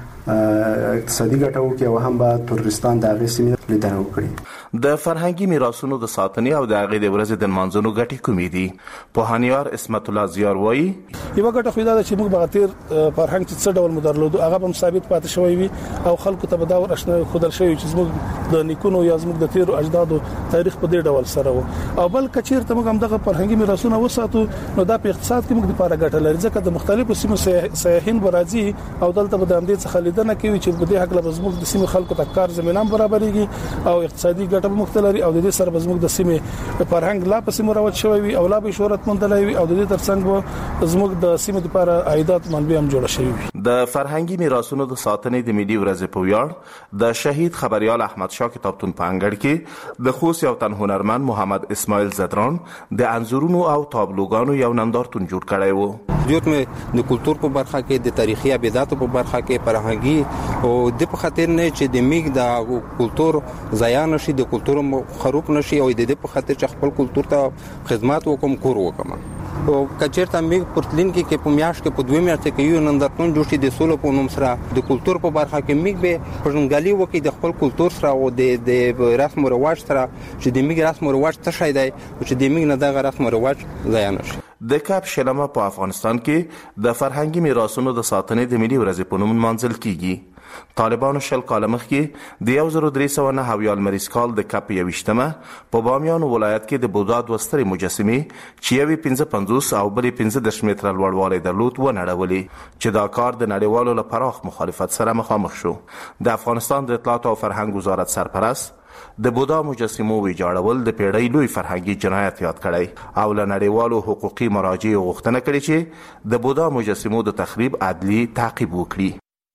اقتصادي ګټه وکړي او هم به تورستان د هغې سیمې لیدنه وکړي. د فرهنګي میراثونو د ساتنې او د هغې د ورځې د لمانځنو ګټې کومې دي؟ پوهنیار اسمت الله زیار وایي یوه ګټه خو دا ده چې موږ به تیر فرهنګ چې څه ډول مو درلودو هغه به هم ثابت پاتې شوی وي او خلکو ته به دا ورښودل ښودل شوی چې زموږ د نیکونو یا زموږ د تیرو اجدادو تاریخ په دې ډول سره و. او بل که چېرته موږ همدغه فرهنګي میراثونه وساتو نو دا په اقتصاد کې موږ دپاره ګټه لري ځکه د مختلفو سیمو سیاحین به راځي او دلته به د همدې څخه لیدنه کوي چې په دې هکله به زموږ د سیمې خلکو ته کار زمینه هم برابرېږي او اقتصادي ګټه به موږ ته لري او د دې سره به زموږ د سیمې فرهنګ لا پسې مروج شوی وي او لا به شهرت موندلی وي او د دې ترڅنګ به زموږ د سیمې دپاره عایدات منبع هم جوړه شوې وي. د فرهنګي میراثونو د ساتنې د ملي ورځې په ویاړ د شهید خبریال احمد شاه کتابتون په انګړ کې د خوست یو تن هنرمند محمد اسماعیل زدران د انځورونو او تابلوګانو یو نندارتون جوړ کړی و. جوړ مې د کلتور په برخه کې د تاریخي ابداتو په برخه کې فرهنګي او د په خاطر نه چې د میګ د کلتور ضایع نشي د کلتور خروب نشي او د دې په خاطر چې خپل کلتور ته خدمات وکم کور وکم او کچېرته میګ پورتلین کې کې په میاش کې په دوه میاشتې کې یو نندارتون جوړ شي د سولو په نوم سره د کلتور په برخه کې میګ به پرنګالي وکي د خپل کلتور سره او د د رسم او رواج سره چې د میګ رسم او رواج څه شي دی چې د میګ نه دغه رسم او رواج ضایع نشي. د کپ شلمه په افغانستان کې د فرهنګي میراثونو د ساتنې د ملي ورځې په نوم منځل کیږي. طالبانو شل کال مخکې د یو زر درې سوه نهه اویا لمریز کال د کپ یویشتمه په بامیان ولایت کې د بودا دوه سترې مجسمې چې یوې پنځه پنځوس او بلې پنځه دېرش متره لوړوالی درلود ونړولې چې دا کار د نړیوالو له پراخ مخالفت سره مخامخ شو. د افغانستان د اطلاعات او فرهنګ وزارت سرپرست د بودا مجسمو ویجاړول د پیړۍ لوی فرهنګي جنایت یاد کړی او له نړیوالو حقوقي مراجعو غوښتنه کړې چې د بودا مجسمو د تخریب عدلي تعقیب وکړي.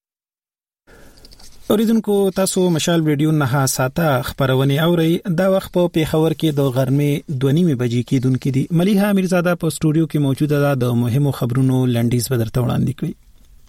اوریدونکو تاسو مشال ریډیو نه ساته خبرونه اوري. دا وخت په پیښور کې د غرمې دوه نیمه بجې کېدونکې دي. ملیحه امیرزاده په سټوډیو کې موجوده ده. د مهمو خبرونو لنډیز به درته وړاندې کړي.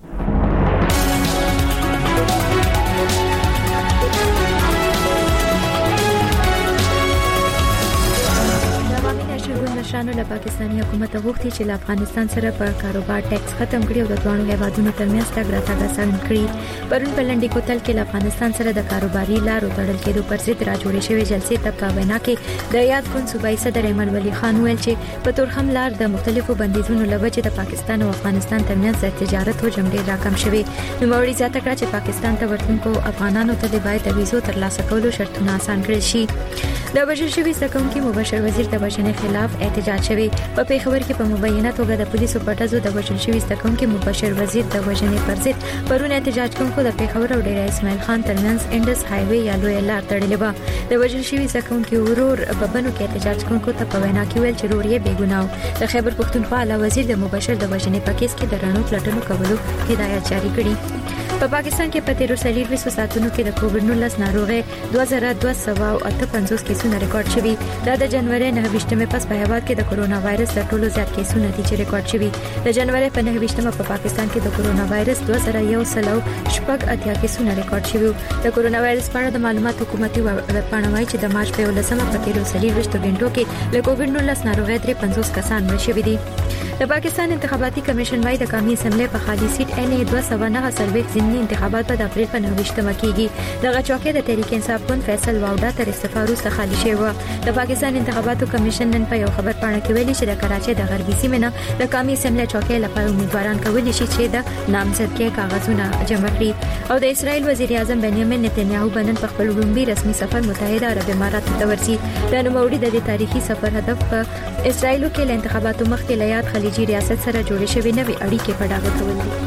نشانو له پاکستاني حکومت غوښتي چې له افغانستان سره په کاروبار ټیکس ختم کړي او د دوه هیوادونو ترمنځ تګ راتګ آسان کړي. پرون په لنډی کوتل کې له افغانستان سره د کاروباري لارو تړل کېدو پر ضد راجوړې شوې جلسې ته په وینا کې د یاد کون صوبایي صدر احمد ولی خان ویل چې په تورخم لار د مختلفو بندیزونو له وجې د پاکستان او افغانستان ترمنځ د تجارت حجم ډېر راکم شوی. نوموړي زیاته کړه چې پاکستان ته ورتونکو افغانانو ته د باید ویزو ترلاسه کولو شرطونه آسان کړي شي. د وژل شوي سکونکي مبشر وزیر د وژنې خلاف احتجاج شوی. په پیښور کې په مبینه توګه د پولیسو په ډزو د وژل شوي سکونکي مبشر وزیر د وژنې پر ضد پرون احتجاج کوونکو د پیښور او ډیره اسماعیل خان ترمنځ انډس های وی یا لوی لار تړلې و. د وژل شوي سکونکي ورور په بنو کې احتجاج کوونکو ته په وینا کې ویل چې ورور یې بې ګناه و. د خیبر پښتونخوا اعلی وزیر د مبشر د وژنې په کیس کې د رڼو پلټنو کولو هدایت جاری کړي. په پاکستان کې په تیرو څلوېښتو ساعتونو کې د کووډ نولس ناروغۍ دوه زره دوه سوه اته پنځوس کیسونه ریکارډ شوي. دا د جنوري نهه ویشتمه پس په هیواد کې د کرونا وایرس تر ټولو زیات کیسونه دي چې ریکارډ شوي. د جنوري په نهه ویشتمه په پاکستان کې د کرونا وایرس دوه زره یو سل شپږ اتیا کیسونه ریکارډ شوي. د کرونا وایرس په اړه د معلومات حکومتي ویبپاڼه وايي چې د مارچ په یولسمه په تیرو څلوېښتو غنټو کې له کووډ نولس ناروغۍ درې پنځوس کسان مړه شوي دي. د پاکستان انتخاباتي کمیشن وايي د قومي اسمبلی په خالي سیټ ان ای دوه سوه نهه څلوېښت ضمني انتخابات په اپریل په نهه ویشتمه کېږي. دغه چوکۍ د تحریک انصاف ګوند فیصل واوډا تر استعفا وروسته خالي شوې وه. د پاکستان انتخاباتو کمیشن نن په یو خبرپاڼه کې ویلي چې د کراچۍ د غربي سیمې نه د قومي اسمبلی چوکۍ لپاره امیدواران کولی شي چې د نامزدګۍ کاغذونه جمع کړي. او د اسرائیل وزیر اعظم بنیامین نتنیاهو بنن په خپل لومړي رسمي سفر متحده عرب اماراتو ته ورسي. د نوموړي د دې تاریخي سفر هدف په اسرائیل کې له انتخاباتو مخکې له یاد خلیجي ریاست سره جوړې شوې نوې اړیکې په ډاګه کول دي.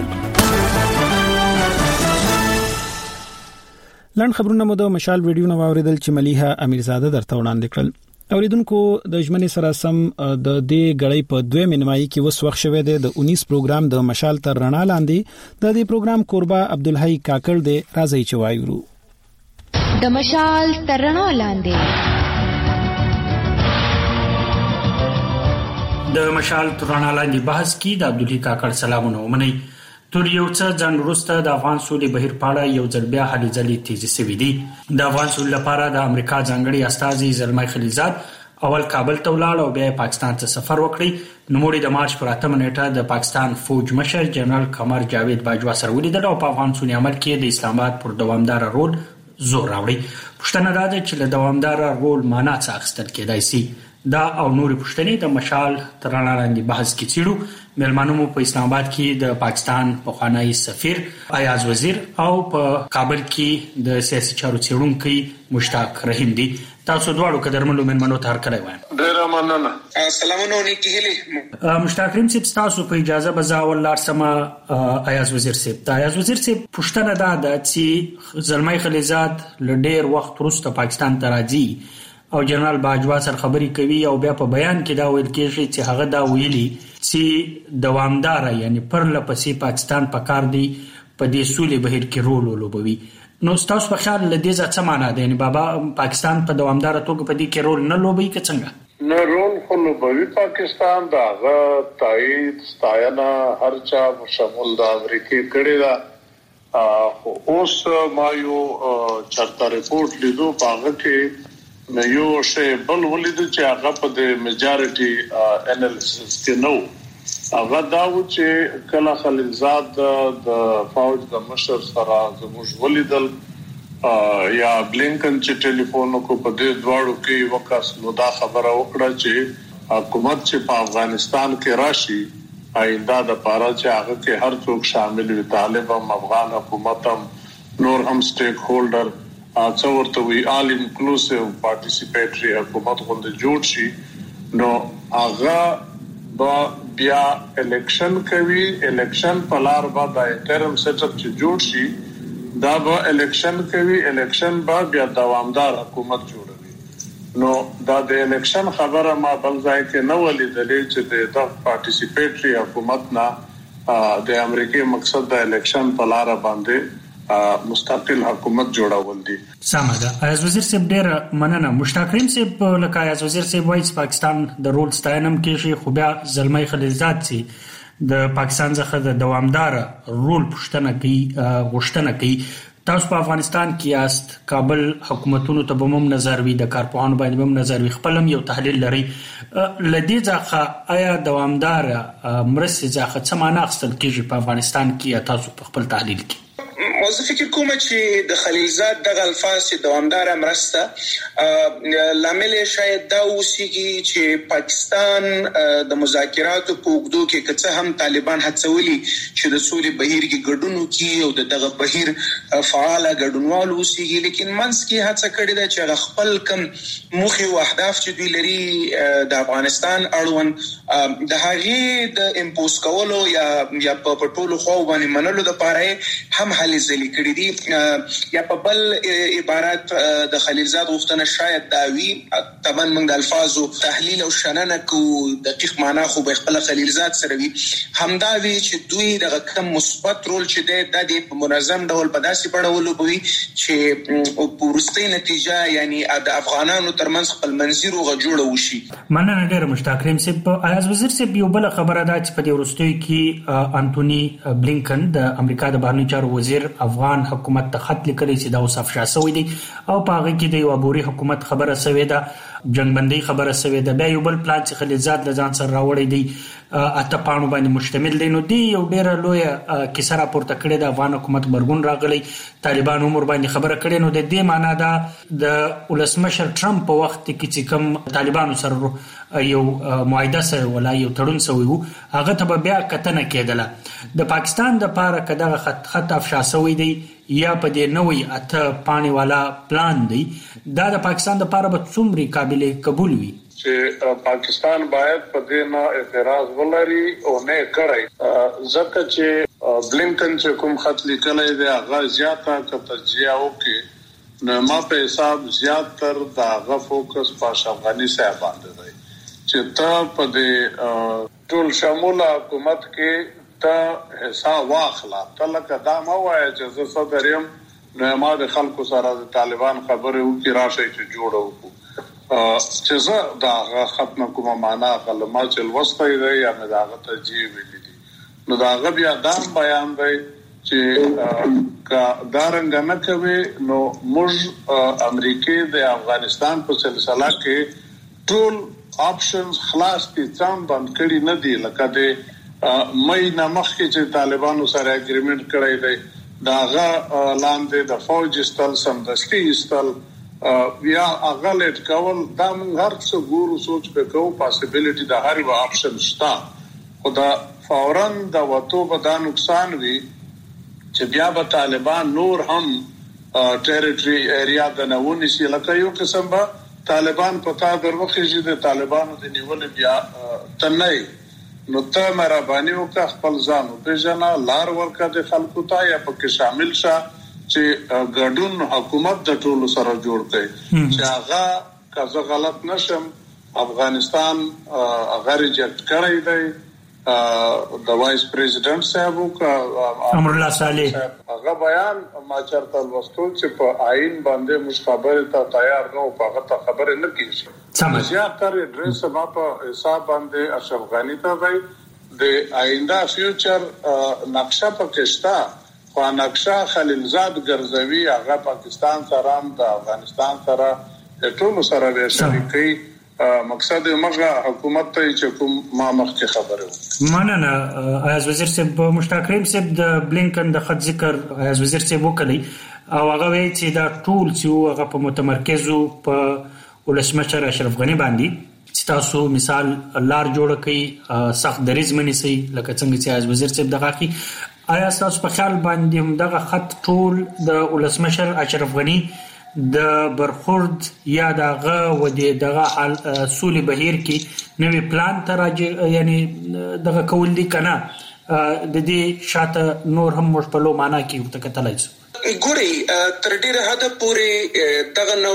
لاند خبرونه مو د مشال ویډیو نو اوریدل چې ملیحه امیرزاده درته وړاندې کړل. اوریدونکو د ژمنې سره سم د دې غړې په دوه منمایي کې وس وخت شوه د اونیس پروګرام د مشال تر رڼا لاندې د دې پروګرام قربا عبدالحی کاکړ د راځي چوایورو د مشال تر رڼا لاندې د مشال تر رڼا لاندې بحث کې د عبدالحی کاکړ سلامونه ومني. تر یو څه ځان وروسته د افغان سولې بهیر پاړه یو ځل بیا هلې ځلې تیزی شوې دي. د افغان سولې لپاره د امریکا ځانګړي استازي زلمای خلیزاد اول کابل ته ولاړ او بیا پاکستان ته سفر وکړي. نوموړي د مارچ پر اتمه نیټه د پاکستان فوج مشر جنرال قمر جاوید باجوا سره ولیدل او په افغان سولې عمل کې د اسلام آباد پر دوامدار رول زور راوړي. پښتنه دا ده چې له دوامدار رول معنا څه اخیستل کېدای شي. دا او نورې پوښتنې د مشال تر رڼا لاندې بحث کې څیړو. مېلمانو مو په اسلام آباد کې د پاکستان پخوانی سفیر ایاز وزیر او په کابل کې د سیاسي چارو څیړونکي مشتاق رحیم دي. تاسو دواړو قدرمنو مېلمنو ته هرکلی وایم. ډېره مننه. سلامونه نیکې هیلې. مشتاق رحیم صاحب تاسو په اجازه به زه اول لاړ سم ایاز وزیر صاحب ته. ایاز وزیر صاحب پوښتنه دا ده چې زلمای خلیزاد له ډېر وخت وروسته پاکستان ته راځي او جنرال باجوا سره خبرې کوي او بیا په بیان کې دا ویل کېږي چې هغه دا ویلي چې دوامدار یعنی پر لپسې پاکستان په کار دی په دې سولې بهیر کې رول ولوبوي. نو تاسو په خیال لدې څه معنا ده؟ یعنی بابا پاکستان په دوامدار توګه په دې کې رول نه لوبوي که څنګه؟ نه رول خو لوبوي پاکستان دا هغه تایید ستاینه هر چا شامل د امریکای کړي دا خو اوس ما یو چرته ریپورت لیدو پاغه کې نو یو شی بل ولید چې هغه په د میجارټي انالیسس کې نو هغه دا و چې کله خلیلزاد د فوج د مشر سره زموږ ولیدل یا بلینکن چې ټلیفون کو په دې دواړو کې وکاس نو دا خبره وکړه چې حکومت چې په افغانستان کې راشي آینده د پاره چې هغه کې هر څوک شامل وي، طالب هم، افغان حکومت هم، نور هم سټیک هولډر څو ورته وي، آل انکلوسیو پارټیسیپیټری حکومت غونډه جوړ شي، نو هغه با بیا الیکشن کوي. الیکشن په لار به د انټرم سیټ اپ چې جوړ شي دا به الیکشن کوي، الیکشن به بیا دوامدار حکومت جوړوي. نو دا د الیکشن خبره ما بل ځای کې نه ولیدلې چې د پارټیسیپیټری حکومت نه د امریکای مقصد د الیکشن په لار باندې مستقل حکومت جوړول دي. سمه ده. ایاز وزیر صاحب ډېر مننه. مشتاق کریم صاحب لکه ایاز وزیر صاحب وایي پاکستان د رول ستاینم کې شي، خو بیا زلمی خلیلزاد سي د پاکستان څخه د دوامدار رول پښتنه کوي غوښتنه کوي. تاسو په افغانستان کې یاست، کابل حکومتونو ته به هم نظر وي، د کارپوهانو باندې هم نظر وي، خپل هم یو تحلیل لري. لدې ځکه آیا دوامدار مرستې ځکه څه معنا اخیستل کېږي په افغانستان کې؟ تاسو په خپل تحلیل کې زه فکر کوم چې د خلیلزاد دغه الفاظ چې دوامدار مرسته لامل شاید دا اوسېږي چې پاکستان د مذاکراتو په اوږدو کې که څه هم طالبان هڅولي چې د سولې بهیر کې ګډون وکړي او د دغه بهیر فعاله ګډونوال اوسېږي، لیکن منځ کې هڅه کړې ده چې هغه خپل کوم موخې او اهداف چې دوی لري د افغانستان اړوند د هغې د امپوز کولو یا یا په ټولو خواو باندې منلو دپاره هم هلې ځلې کړي دي. یا په بل عبارت د خلیلزاد غوښتنه شاید دا وي، طبعا موږ د الفاظو تحلیل او شننه کوو، دقیق معنا خو به خپل خلیلزاد سره وي، همدا وي چې دوی دغه کوم مثبت رول چې دی دا د منظم ډول په داسې بڼه ولوبوي چې په وروستۍ نتیجه یعنی د افغانانو ترمنځ خپلمنځي روغه جوړه وشي. مننه ډېره مشتاق کریم صاحب. ایاز وزیر صاحب یو بله خبره ده چې په دې وروستیو کې انټوني بلینکن د امریکا د بهرنیو چارو وزیر افغان حکومت ته خط لیکلی چې دا اوس افشا شوی دی او په هغه کې د یو عبوري حکومت خبره شوې ده، جنگبندي خبره شوې ده، بیا یو بل پلان چې خلیلزاد له ځان سره راوړی دی اته پاڼو باندې مشتمل دی. نو دی یو ډېره لویه کیسه راپورته کړې ده، افغان حکومت غبرګون راغلی، طالبان عمر باندې خبره کړې. نو د دې معنا ده د ولسمشر ټرمپ په وخت کې چې کوم طالبانو سره یو معاهده سره ولا یو تړون سوی وو هغه ته بیا کتنه کېدله. د پاکستان د پاره کداغه خط خط افشا شوی دی یا په دې نوې اته پانی والا پلان دی، دا د پاکستان د پاره به څومره قابل قبول وي چې پاکستان باید په دې نه اعتراض ولري او نه کړی، ځکه چې بلینکن چې کوم خط لیکلی دی هغه زیاته که تجزیه وکړي نو ما په حساب زیات تر د هغه فوکس په افغاني صاحب باندې دی چې ته په دې ټول شموله حکومت کې ته حساب واخلا، ته لکه دا ما وایه چې زه صدر یم نو ما د خلکو سره د طالبان خبرې وکړي راشئ چې جوړه وکړو، چې زه د هغه خط نه کومه معنا اخلم، ما چې لوستی دی یا مې د هغه تجزیې ویلي دي. نو د هغه بیا دا بیان دی چې که دا رنګه نه کوي نو موږ امریکې د افغانستان په سلسله کې ټول آپشنز خلاص دي، ځان بند کړي نه دي. لکه د مې نه مخکې چې طالبانو سره اګریمنټ کړی دی دا هغه لاندې د فوج استل سمدستي استل یا هغه لیټ کول، دا موږ هر څه ګورو، سوچ به کوو، پاسبیلیټي د هر یو آپشن شته، خو دا فوراً د وتو به دا نقصان وي چې بیا به طالبان نور هم ټریټري ایریا د نه ونیسي. لکه یو قسم به طالبان په تا در وخېږي د طالبانو د نیولې بیا تنه نو ته مهرباني وکړه خپل ځان وپېژنه، لار ورکړه د خلکو ته یا پکې شامل شه چې ګډون حکومت د ټولو سره جوړ کړي چې هغه که زه غلط نشم افغانستان هغه ریجکټ کړی دی د وایس پریزیډنټ صاحب امرالله صالح هغه بیان ما چرته لوستل چې په آئین باندې موږ خبرې ته تیار نه او هغه ته خبرې نه کیږي زیاتره ډریس ما په حساب باندې اشرف غنی ته وایي د آینده فیوچر نقشه پکې شته، خو نقشه خلیلزاد ګرځوي هغه پاکستان سره د افغانستان سره ټولو سره به شریکي مقصد موږ حکومت ته چې کوم ما مخکې خبره و. مننه ایاز وزیر صاحب. مشتاق کریم صاحب د بلینکن د خط ذکر ایاز وزیر صاحب وکړي او هغه وایي چې دا ټول چې هغه په متمرکزو په ولسمشر اشرف غنی باندې چې ستاسو مثال لار جوړ کړي سخت دریز منی سي لکه څنګه چې از وزیر صاحب دغه کی آیا تاسو په خیال باندې دغه خط ټول د ولسمشر اشرف غنی د برخورد یا دغه و دغه سولې بهیر کې نوې پلان ته راځي یعنی دغه کول دي کنه د دې شاته نور هم مشپلو معنا کې ورته کتلای شو ګوري تر ډیره حد پورې دغه نو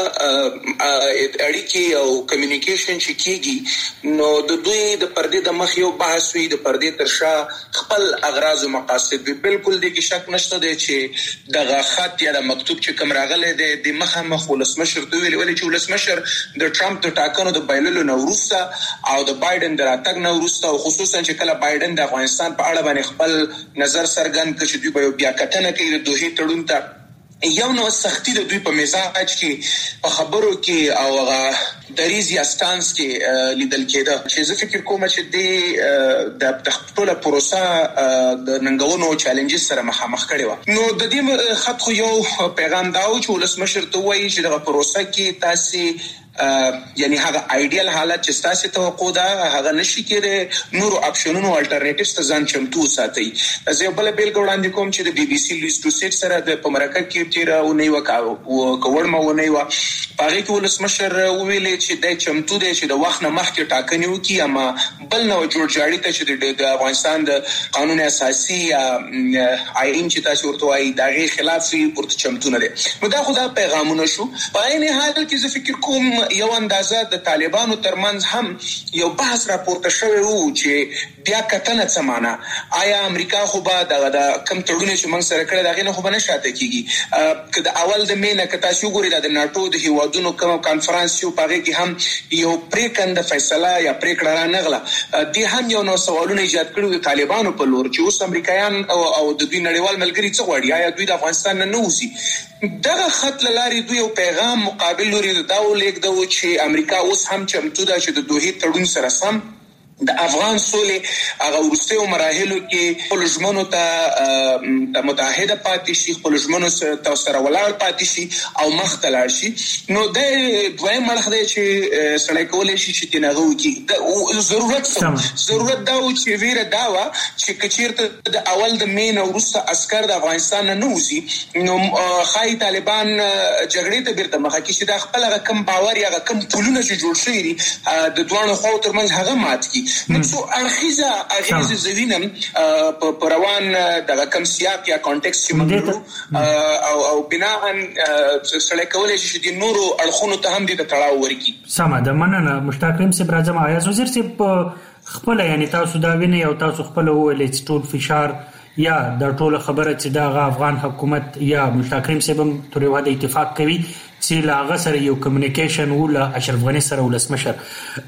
اړیکی او کمیونیکیشن چې کیږي نو د دوی د پردې د مخ یو بحث وي د پردې تر شا خپل اغراض او مقاصد به بالکل د کې شک نشته دی چې دغه خط یا د مکتوب چې کوم راغلی دی د مخه مخ ولسمشر دوی ویلي چې ولسمشر د ټرمپ د ټاکنو د بایللو نو وروسته او د بایدن د راتګ نو وروسته او خصوصا چې کله بایدن د افغانستان په اړه باندې خپل نظر څرګند کړي چې دوی بیا کتنه کوي د دوی تړون ته یو نو سختي د دوی په مزاج کې په خبرو کې او هغه دریز یا سټانس کې لیدل کېده چې زه فکر کوم چې د د خپل پروسه د ننګونو چیلنجز سره مخامخ کړي و نو د دې خط خو یو پیغام داو چې ولسمشر ته وایي چې د پروسه کې تاسو یعنی هغه ایډیال حالت چې تاسو توقع ده هغه نشي کېده نور اپشنونو الټرنیټیوز ته ځان چمتو ساتي زه بل بیل وړاندې کوم چې د بي بي سي لیست ټو سیټ سره د پمرکه کې تیر او نه وکاو کوړ مو نه و پاره کې ولسمشر ویلې چې د چمتو دی چې د وخت نه مخکې ټاکنې وکي اما بل نو جوړ جاړي ته چې د افغانستان د قانون اساسي آئین چې تاسو ورته وايي دغه خلاف ورته چمتو نه دي نو دا خدای پیغامونه شو په عین حال کې زه فکر کوم یو اندازه د طالبانو ترمنځ هم یو بحث راپورته شوی وو چې بیا کتنه څه معنا آیا امریکا خو به د کم تړونې چې موږ سره کړی دغه نه خو به نه شاته کیږي که د اول د مینه که تاسو ګورئ د ناتو د هیوادونو کوم کانفرنس یو پاره کې هم یو پریکند فیصله یا پریکړه را نغله دی هم یو نو سوالونه ایجاد کړو د طالبانو په لور چې اوس امریکایان او, او د دوی نړیوال ملګری څه غواړي آیا دوی د افغانستان نه نوځي دغه خط لاري دوی یو پیغام مقابل لري دا ولیک د چې امریکا اوس هم چمتو ده چې د دوه تړون سره سم د افغان سولې هغه ورستیو مراحلو کې پولژمنو ته د متحده پاتې شي پولژمنو ته سره ولاړ پاتې شي او مختلار شي نو د دوی مرخه چې سړی کولای شي چې تنغو کې ضرورت ضرورت دا و چې ویره دا و چې کچیرته د اول د مین ورسته عسكر د افغانستان نه نوځي نو خای طالبان جګړې ته بیرته مخه کې چې د خپل کم باور یا کم پولونه چې جوړ شي د دوه خو ترمنځ هغه مات کی نو ارخیزه اغیزه زوینم په روان د کم سیاق یا کانټیکست چې موږ او او بنا ان سره کولای شي د نورو اړخونو ته هم د تړاو ورکی سم ده مننه مشتاق کریم صاحب راځم آیا وزیر صاحب خپل یعنی تاسو دا ویني او تاسو خپل ولې چې ټول فشار یا د ټول خبره چې دا افغان حکومت یا مشتاق کریم صاحب تر یو د اتفاق کوي چې لاغه سره یو کمیونیکیشن ولا اشرف غنی سره ولسمشر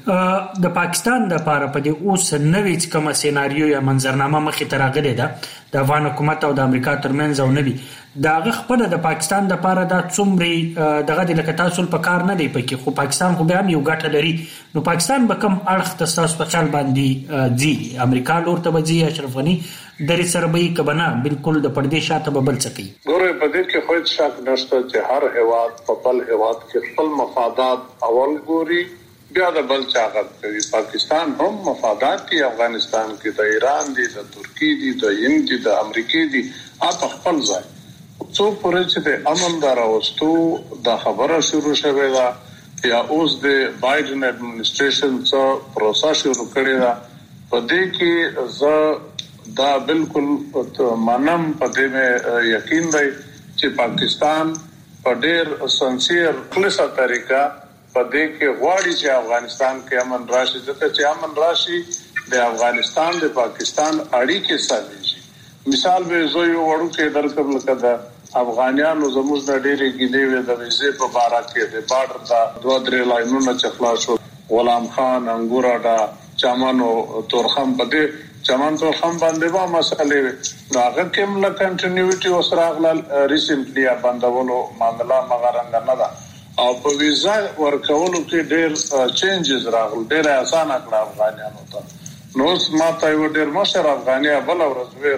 د پاکستان د لپاره په دې اوس نوې کومه سيناريو یا منظرنامه مخې ته راغلې ده د افغان حکومت او د امریکا ترمنځ او نوي داغه خپل د پاکستان د لپاره د څومره دغه د لکه تاسو په کار نه دی پکې خو پاکستان خو به هم یو ګټه لري نو پاکستان به کوم اړخ تاسو په خیال باندې ځي امریکا لور ته وځي اشرف غنی درې سره به کبنا بالکل د پردې شاته به بل څه کوي ګوره په دې کې خو شک نشته چې هر هواد په بل هواد کې خپل مفادات اول ګوري بیا د بل چاغت کوي پاکستان هم مفادات دي افغانستان کې د ایران دي د ترکی دي د هند دي د امریکا دي اته خپل ځای څو پرې چې د امن دار اوستو د خبره شروع شوه دا یا اوس د بایدن اډمنسټریشن څو پروسه شروع کړی دا په دې کې ز دا بالکل مانم په دې مې یقین دی چې پاکستان په ډېر سنسیر خلصه طریقه په دې کې غواړي چې افغانستان کې امن راشي ځکه چې امن راشي د افغانستان د پاکستان اړیکې سمې شي مثال به زه یو وړو کې درکم لکه دا افغانانو زموږ د ډېرې کې دی د ویزې په باره کې د بارډر دا دوه درې لاینونه چخلا شو غلام خان انګوراډا چمنو تورخم په دې چمن تو هم باندې با مسئله هغه کوم لا کنټینیوټي او سراغل ریسنټلی باندېولو معاملہ مغرنګ نه ده او په ویزا ورکولو کې ډېر چینجز راغل ډېر اسانه کړه افغانانو ته نو ما ته یو ډېر مشر افغانیا بل ورځ ور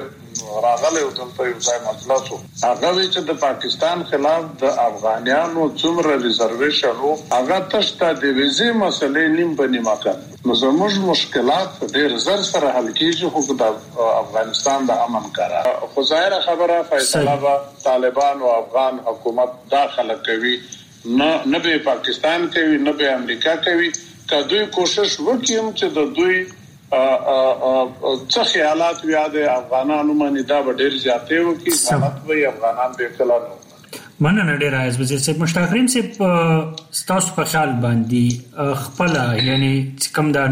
راغله او دلته یو ځای مجلس هغه چې د پاکستان خلاف د افغانانو څومره ریزرویشن او هغه تشته د ویزې مسلې نیم په نیمه کړ نو زموږ مشکلات ډېر زر سره حل کیږي خو د افغانستان د امن کارا خو ظاهره خبره فیصله به طالبان او افغان حکومت داخله کوي نه نه به پاکستان کوي نه به امریکا کوي که دوی کوشش وکړي چې د دوی څه خیالات بیا د افغانانو باندې دا ډېر زیاتې وکړي حالت به افغانان به کله مننه ډېر از وزیر صاحب مشتاقریم صاحب ستاسو په خیال باندې خپل یعنی کوم دا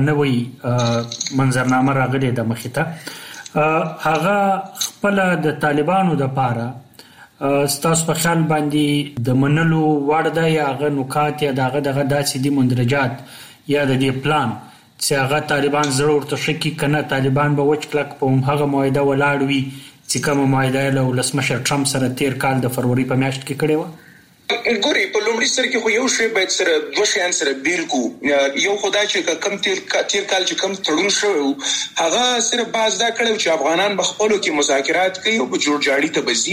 نوې منظرنامه راغلي د مخې ته هغه خپل د طالبانو د پاره ستاسو په خیال باندې د منلو وړ دی هغه نکات یا دغه دغه داسې دي مندرجات یا د دې پلان چې هغه طالبان ضرور ته شکی کنه طالبان به وچ کلک په هغه معاهده ولاړ وي چې کوم معاهده له ولسمشر ټرمپ سره تیر کال د فروری په میاشت کې کړې و ګوري په لومړي سر کې خو یو شی باید سره دوه شیان سره بیل کو یو خدای چې کم تیر تیر کال چې کم تړون شو هغه صرف باز دا کړو چې افغانان بخپلو کې مذاکرات کوي او جوړ جاړي ته بزي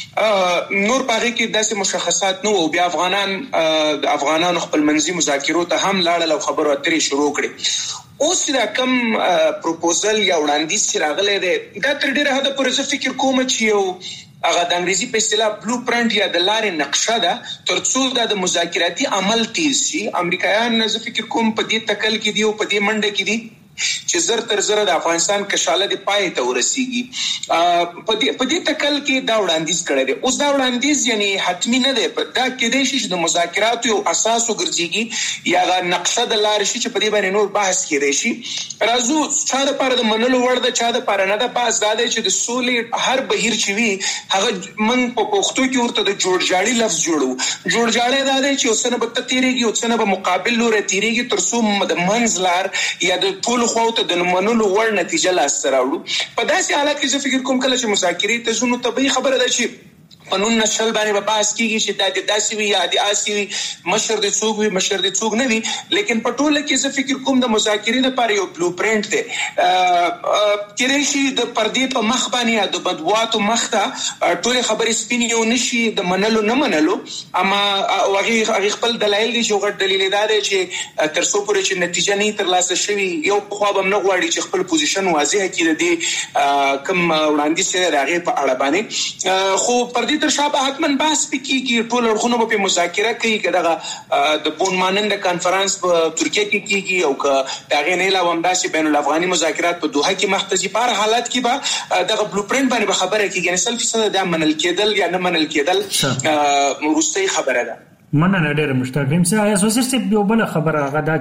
نور پاره کې داسې مشخصات نو او بیا افغانان د افغانانو خپل منځي مذاکرو ته هم لاړل او خبرو اترې شروع کړې اوس دا کم پروپوزل یا وړاندیز چې راغلی دی دا تر ډیره حده پورې زه فکر کوم چې یو هغه د انګریزي په اصطلاح بلو پرنټ یا د لارې نقشه ده ترڅو د مذاکراتي عمل تیز شي امریکایان زه فکر کوم په دې تکل کې دی او په دې منډه کې دي چې زر تر زر د افغانستان کشاله دی پای ته ورسیږي په دې په دې تکل کې دا وړاندیز کړی دی اوس دا وړاندیز یعنی حتمی نه دی دا کې دی چې د مذاکرات یو اساس وګرځيږي یا غا نقشه د لارې شي چې په دې باندې نور بحث کېږي شي راځو چا د پاره د منلو وړ د چا د پاره نه د باز دا دی چې د سولې هر بهیر چې وي هغه من په پښتو کې ورته د جوړ جاړي لفظ جوړو جوړ جاړي دا دی چې اوسنه به تیریږي اوسنه به مقابل لور تیریږي ترڅو د منځلار یا د ټول خو ته د منلو وړ نتیجه لاسته راوړو په داسې حالت کې زه فکر کوم کله چې مذاکرې ته ځو نو طبیعي خبره ده چې قانون نشل باندې به بحث کیږي چې د داسې وی یا د آسی وی مشر د څوک وی مشر د څوک نه وی لیکن په ټوله کې زه فکر کوم د مذاکرې لپاره یو بلو پرنټ دی کېدای شي د پردې په مخ باندې یا د بدواتو مخ ته ټول خبرې سپینې یو نشي د منلو نه منلو اما هغه خپل دلایل دي چې غټ دلیل دا دی چې تر څو پورې چې نتیجه نه ترلاسه شوي یو خو به نه غواړي چې خپل پوزیشن واضح کړي د کوم وړاندیز چې راغی په اړه باندې خو پردې تر شابه حتمن بحث پکېږي ټول اړخونه په مذاکره کوي کله د بون مانند کانفرنس په ترکیه کې کېږي او که دا غي نه علاوه هم داسې بین الافغاني مذاکرات په دوحه کې مختزي په حالات کې به دغه بلو پرنټ باندې خبره کېږي یعنی سل فیصد د منل کېدل یا نه منل کېدل وروستي خبره ده مننه ډېر مشتاقم سه آیا وزیر صاحب یو بل خبره غدا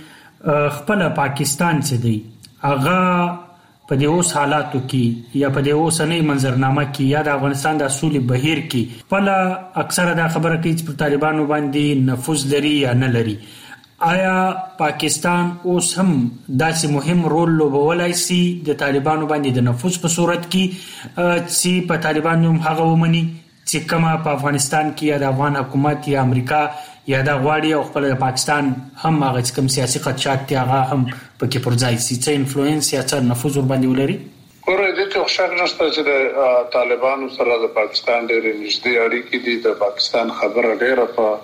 چې خپل پاکستان څخه دی هغه په دې اوس حالاتو کې یا په دې اوسنۍ منظرنامه کې یا د افغانستان د اصولي بهیر کې بل اکثره دا خبره کوي چې طالبانو باندې نفوذ لري یا نه لري آیا پاکستان اوس هم داسې مهم رول لوبولای شي د طالبانو باندې د نفوذ په صورت کې چې په طالبانو هم هغه ومني چې کومه په افغانستان کې یا د افغان حکومت یا امریکا یا د غواړي او خپل پاکستان هم هغه کوم سیاسي خدشات تی هغه هم پکې پرځای سي چې انفلوئنس یا څه نفوذ ور باندې ولري ورته د څه شک نشته چې د طالبانو سره د پاکستان ډېر نږدې اړیکې دي د پاکستان خبره ډېره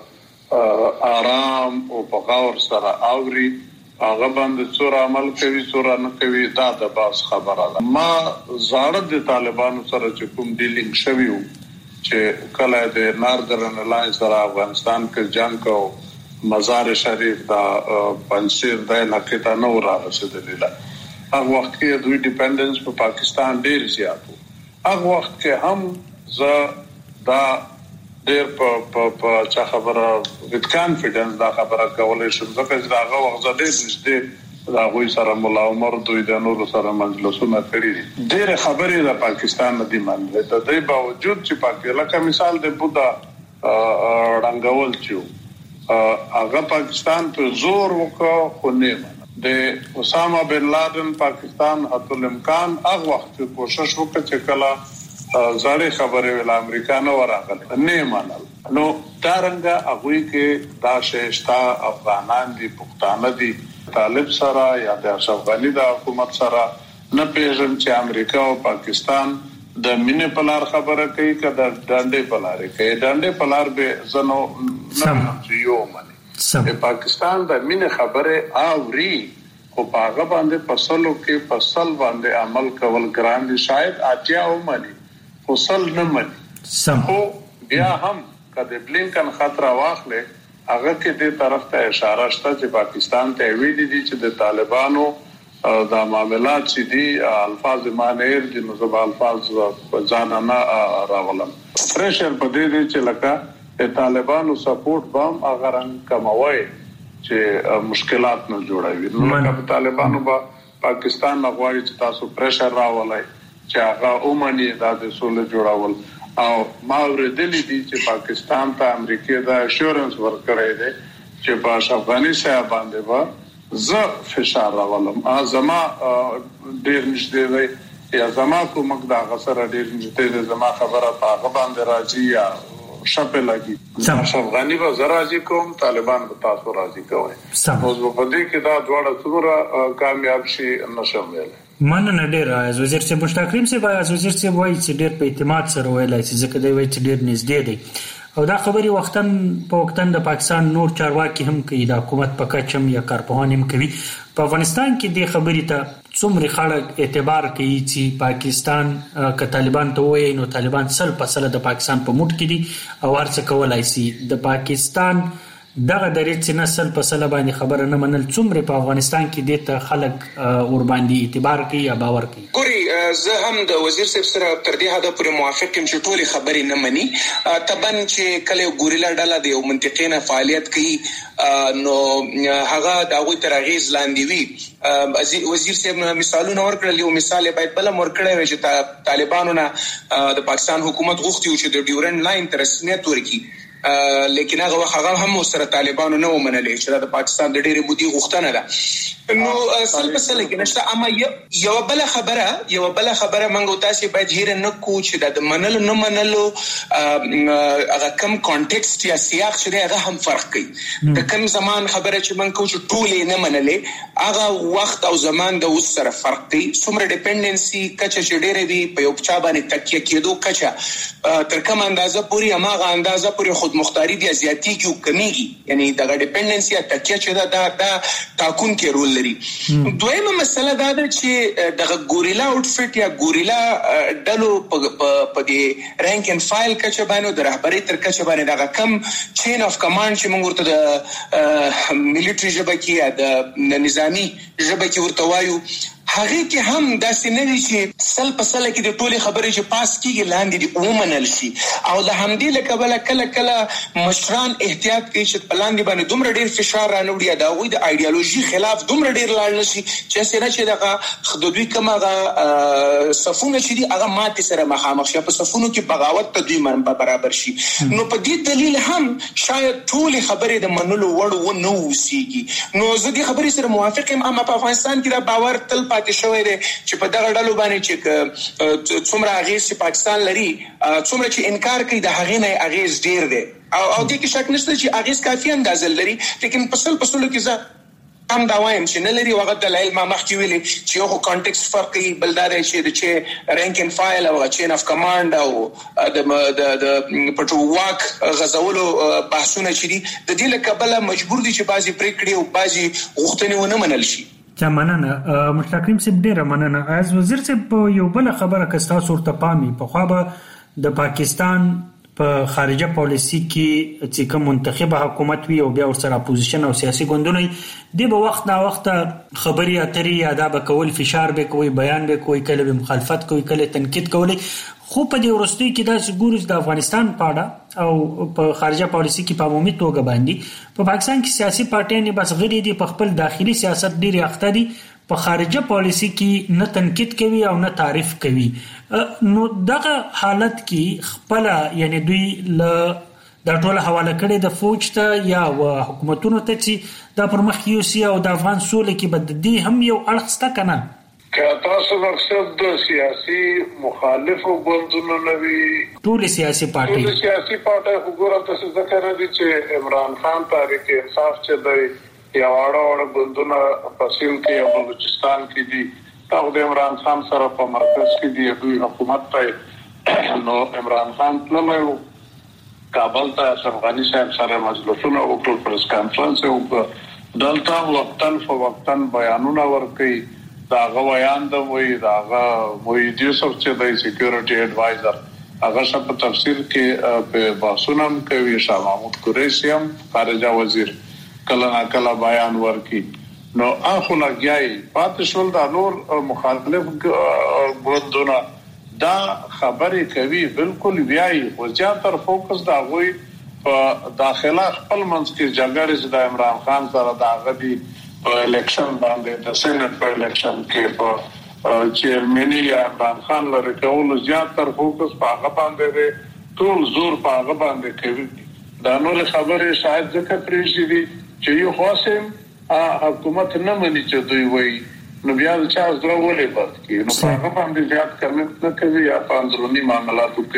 په آرام او په غور سره اوري هغه باندې څور عمل کوي څور نه کوي دا د باس خبره ده ما زړه د طالبانو سره چې کوم ډیلینګ شوی وو چې کله د ناردرن الاینس سره افغانستان کې جنگ کو مزار شریف دا پنځیر د علاقې ته نو راغسدلی لا هغه وخت کې دوی ډیپندنس په پاکستان ډیر زیات وو هغه وخت کې هم ز دا ډیر په په چا خبره وذ کانفیډنس دا خبره کولای شم ځکه چې دا هغه وخت ډیر نږدې دا غوي سره مولا عمر دوی د نور سره مجلسونه کړی ډیر خبرې د پاکستان د منځ ته د باوجود چې پاکستان لکه مثال د بودا رنگول چې هغه پاکستان په زور وکړ خو نه د اسامه بن لادن پاکستان حتی الامکان هغه وخت کوشش وکړ چې کله زړې خبرې ول امریکانو ورغله نه منل نو دارنګه هغه کې دا شېشتا افغانان دي پښتانه دي طالب سره یا د افغاني د حکومت سره نه پیژن چې امریکا او پاکستان د مینه پلار خبره کوي کده ډانډې پلار کوي ډانډې پلار به زنو نه یو مني د پاکستان د مینه خبره اوري او هغه باندې فصلو کې فصل باندې عمل کول ګران دي شاید اچیا و مني فصل نه مني سم او بیا هم کده بلینکن خطر واخلې هغه کې د طرف ته اشاره شته چې پاکستان ته ویلي دي چې د طالبانو دا معاملات چې دي الفاظ مانیر د مزب الفاظ ځانانه راولم پریشر په دې دي چې لکه د طالبانو سپورټ بام اگر ان کموي چې مشکلات نه جوړوي نو د طالبانو با پاکستان غواړي چې تاسو پریشر راولای چې هغه اومني د سولې جوړول او ما ورېدلې دي چې پاکستان ته امریکا دا اشورنس ورکړی دی چې په افغانستان باندې با ز فشار راولم ازما ډیر نشته دی یا زما کومک دا غسر ډیر نشته دی زما خبره په باندې راځي یا شپه لګي افغاني به زراجي کوم طالبان به تاسو راځي کوي اوس په دې کې دا دواړه څومره کامیاب شي نشم ویل مننه ډیر از وزیر صاحب مشتاقیم صاحب از وزیر صاحب وایي چې ډیر په اعتماد سره ویلای چې ځکه دی وایي چې ډیر نږدې دی او دا خبري وختن په وختن د پاکستان نور چارواکي هم کوي د حکومت په کچم یا کارپوهان هم کوي په افغانستان کې د خبري ته څومره خلک اعتبار کوي چې پاکستان ک طالبان ته وایي نو طالبان سل په سل د پاکستان په موټ کې دي او هرڅه کولای شي د پاکستان دغه درې چې نسل په سل باندې خبره نه منل څومره په افغانستان کې د خلک ور باندې اعتبار کوي یا باور کوي ګوري زه هم د وزیر صاحب سره تر دې حد پورې موافق یم چې ټولې خبرې نه مني تبن چې کله ګوریلا ډله د یو منطقې نه فعالیت کوي نو هغه د هغوی تر اغېز لاندې وي وزیر صاحب مثالونه ورکړل یو مثال باید بل ورکړی وي چې طالبانو نه د پاکستان حکومت غوښتي و چې د ډیورنډ لاین ته رسمیت ورکړي لیکن هغه هغه هم سره طالبانو نه ومنلې چې د پاکستان د ډېرې مودې غوښتنه ده نو سل په سل کې نشته اما یو بل خبره یو بل خبره منغو تاسو باید هیر نه کو چې د منلو نه منلو هغه کم کانټیکست یا سیاق چې هغه هم فرق کوي د کم زمان خبره چې من کو چې ټول نه منلې هغه وخت او زمان د اوس سره فرق کوي څومره ډیپندنسي کچه چې ډېرې وي په یو چا باندې تکیه کېدو کچه تر کوم اندازه پوری هغه اندازه پوری خود مختاری دی زیاتی کیو کمیږي یعنی د غډیپندنسي یا تکیه چې دا د تاکون کې رول لري دویمه مسله دا ده چې د ګوریلا آوټفټ یا ګوریلا ډلو په دې رانک اند فایل کچه باندې د رهبری تر کچه باندې دا کم چین اف کمانډ چې موږ ورته د ملټری ژبه کې یا د نظامی ژبه کې ورته وایو هغه کې هم داسې نه دي چې سل په سل کې د ټولي خبرې چې پاس کیږي لاندې دي ومنل شي او د همدې لکه کله کله مشران احتیاط کوي چې په لاندې باندې دومره ډیر فشار رانوړي دا وي د ایدئولوژي خلاف دومره ډیر لاړ نشي چې څنګه چې دغه خدودوی کماغه صفونه چې دي هغه ماته سره مخامخ شي په صفونو کې بغاوت ته دوی من برابر شي نو په دې دلیل هم شاید ټولي خبرې د منلو وړ و نه وسیږي نو زه دې خبرې سره موافق یم اما په افغانستان کې دا باور تل پاتې شوی دی چې په دغه ډلو باندې چې څومره اغیز چې پاکستان لري څومره چې انکار کوي د هغې نه اغیز ډیر دی او او دې کې شک نشته چې اغیز کافي اندازه لري لیکن په سل په سلو کې زه هم دا وایم چې نه لري هغه دلایل ما مخکې ویلي چې یو کانټیکست فرق کوي بل دا دی چې د چې رانک اند فایل او چین اف کمانډ او د د پټو واک غزولو بحثونه چې دي د دې لکه بل مجبور دي چې بعضي پریکړې او بعضي غوښتنې ونه منل شي چا مننه مشتاقیم صاحب ډیره مننه از وزیر صاحب یو بل خبره کستا صورت پامي په خو به د پاکستان په خارجه پالیسی کې چې کوم منتخبه حکومت وي او بیا ورسره اپوزیشن او سیاسي ګوندونه دی به وخت نا وخت خبري اترې ادا به کول فشار به کوي بیان به کوي کله به مخالفت کوي کله تنقید کوي خو په دې ورستۍ کې دا ګورس د افغانستان پاړه او په خارجه پالیسی کې په عمومي توګه باندې په پاکستان کې سیاسي پارټیانې بس غړي دي په خپل داخلي سیاست ډېری اخته دي په خارجه پالیسی کې نه تنقید کوي او نه تعریف کوي نو دغه حالت کې خپل یعنی دوی ل د ټوله حواله کړي د فوج ته یا حکومتونو ته چې د پرمخ یو سی او د افغان سولې کې بد دي هم یو اړخسته کنه که تاسو مقصد د سیاسي مخالفو ګوندونو نوي ټول سیاسي پارټي ټول سیاسي پارټي وګوره تاسو ذکر دي چې عمران خان تحریک انصاف چې د یو اړه اړه ګوندونه په سیمه کې او بلوچستان کې دي دا د عمران خان سره په مرکز کې دی دوی حکومت ته نو عمران خان تللو کابل ته افغاني صاحب سره مجلسونه وکړل پرس کانفرنس او دلته وختن په وختن بیانونه ورکړي دا غویان د وې دا غوې د یوسف چې د سکیورټي اډوایزر هغه شپ تفسیر کې په باسونم کوي شاه محمود قریشی هم خارجه وزیر کله نا کله بیان ورکړي نو اخو لګیای پات شول دا نور مخالف ګوندونه دا خبرې کوي بالکل ویاي او زیاتره فوکس دا وي په داخله خپل منځ کې جګړې د عمران خان سره دا غدي په الیکشن باندې د سېنات په الیکشن کې په چیرمنی عمران خان لره کول زیاتره فوکس په هغه باندې دی ټول زور په هغه باندې کوي دا نور خبرې شاید ځکه پریږدي دي چې یو خاصم حکومت نه مني چې دوی وایي نو بیا چې زړه ولې بد کی نو په هغه باندې زیات کمنټ نه کوي یا په اندرونی معاملاتو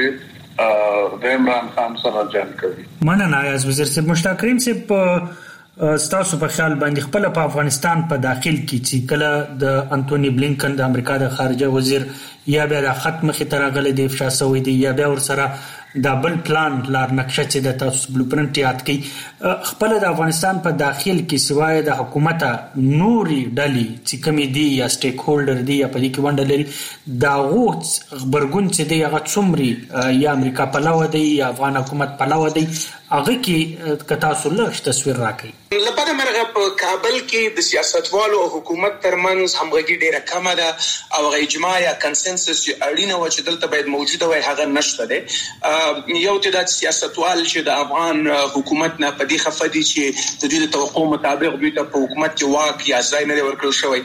کې د عمران خان سره جنګ کوي مننه از وزیر صاحب مشتاق کریم صاحب ستاسو په خیال باندې خپل په افغانستان په داخل کې چې کله د انټونی بلینکن د امریکا د خارجه وزیر یا بیا د ختم خطرغله د افشا سوي دی یا بیا ور سره د بل پلان لار نقشه چې د تاسو بلوپرنټ یاد کړي خپل د افغانستان په داخل کې سوای د حکومت نوري ډلې چې کمی دي یا سټیک هولډر دي یا په دې کې وندل دا غوڅ خبرګون چې دی هغه څومره یا امریکا په لاو دی یا افغان حکومت په لاو دی هغه کې کتا سولښت تصویر راکړي لپاره مرغه په کابل کې د سیاستوالو او حکومت ترمنځ همغږي ډیره کمه ده او اجماع یا کنسنسس چې اړینه و چې دلته باید موجوده وي هغه نشته ده یو تعداد سیاستوال چې د افغان حکومت نه په دې خفدي چې د دوی د توقع مطابق دوی ته په حکومت کې واک یا ځای نه ورکړل شوی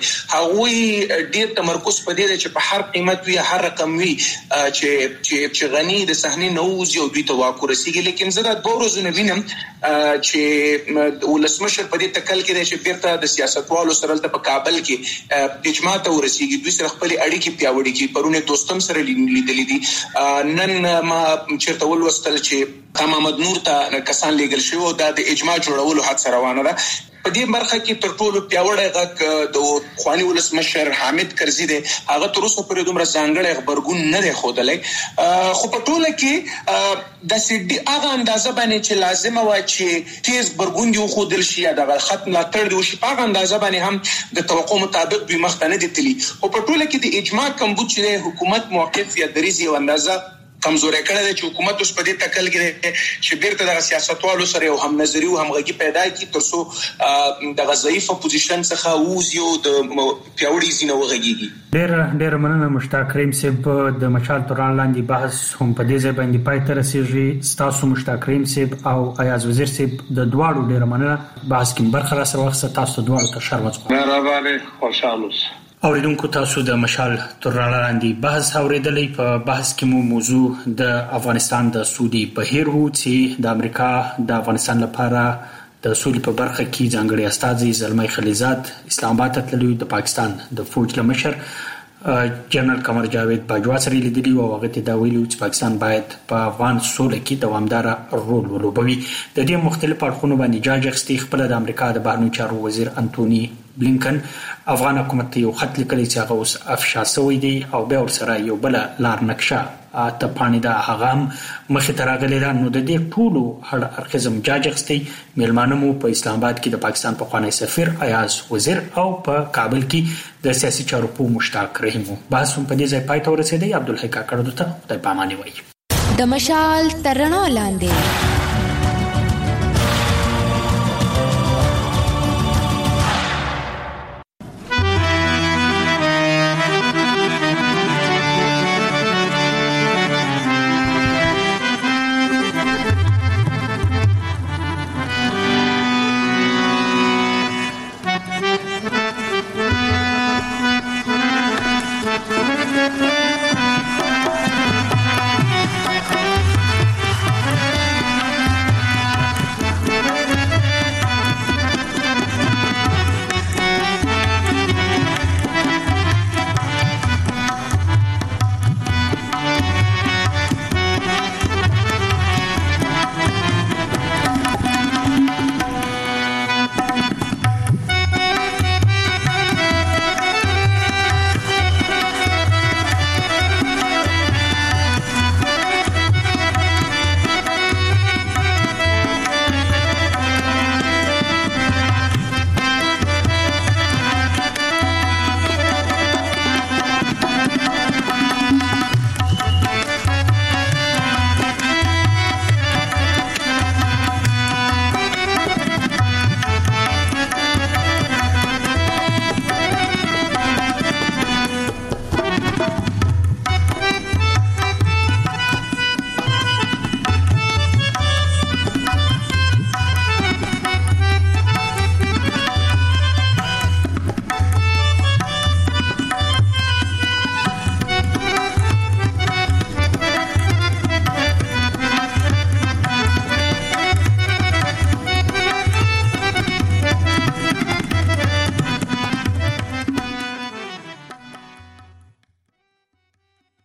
هغه ډیر تمرکز په دې چې په هر قیمت وي هر رقم وي چې چې غني د صحنې نوز یو دوی ته واک ورسیږي لیکن زه دا دوه ورځې وینم چې ولسمشر په دې تکل کې چې بیرته د سیاستوالو سره په کابل کې اجماع ته ورسیږي دوی سره خپل اړیکې پیاوړې کړي پرونه دوستم سره لیدلې دي نن ما چیرته ولوستل چې محمد نور ته کسان لګل شو دا د اجماع جوړولو هڅه روانه ده په دې برخه کې تر ټولو پیاوړی غږ د خواني ولسمشر حامد کرزي دی هغه تر اوسه پورې دومره ځانګړی خبرګون نه دی ښودلی خو په ټوله کې د سیډي هغه اندازه باندې چې لازمه وه چې تیز خبرګون دی وښودل شي یا دغه خط ملاتړ دی وشي په هغه اندازه باندې هم د توقع مطابق دوی مخته نه دي تللي خو په ټوله کې د اجماع کمبود چې دی حکومت موقف یا دریځ یو اندازه کمزوري کړی دی چې حکومت اوس په دې تکل کې چې بیرته د سیاستوالو سره یو هم نظری او همغږي پیدا کړي ترڅو د ضعیفه پوزیشن څخه ووزي او د پیاوړي زینه وغږیږي ډېر ډېر مننه مشتاق کریم صاحب د مشال توران لاندې بحث هم په دې ځای باندې پای ته رسیږي تاسو مشتاق کریم صاحب او ایاز وزیر صاحب د دواړو ډېر مننه بحث کې برخه را سره وخت تاسو دواړو ته شرمت کوم مهرباني خوشاله اوسئ اوریدونکو تاسو د مشال توران لاندې بحث اوریدلې په بحث کې مو موضوع د افغانستان د سودي بهیر وو چې د امریکا د افغانستان لپاره د سولې په برخه کې ځانګړي استازي زلمي خلیزات اسلام آباد ته تللی د پاکستان د فوج لمشر جنرال قمر جاوید باجوا سره لیدلی او هغه ته دا ویلي چې پاکستان باید په افغان سولې کې دوامدار رول ولوبوي د دې مختلف اړخونو باندې جاج اخستي خپل د امریکا د بهرنیو چارو وزیر انټونی بلینکن افغان حکومت ته یو خط لیکلی چې هغه اوس افشا شوی دی او بیا ورسره یو بل لار نقشه ته پانی دا هغه مخې ته راغلی ده نو د دې ټولو هر اړخیزم جاج اخستي میلمانه مو په اسلام آباد کې د پاکستان پخوانی سفیر ایاز وزیر او په کابل کې د سیاسي چارو په مشتاق رحیم بحث هم په دې ځای پای ته ورسېدی عبدالحی کاکړ ته خدای پاماني وایي د مشال ترڼو لاندې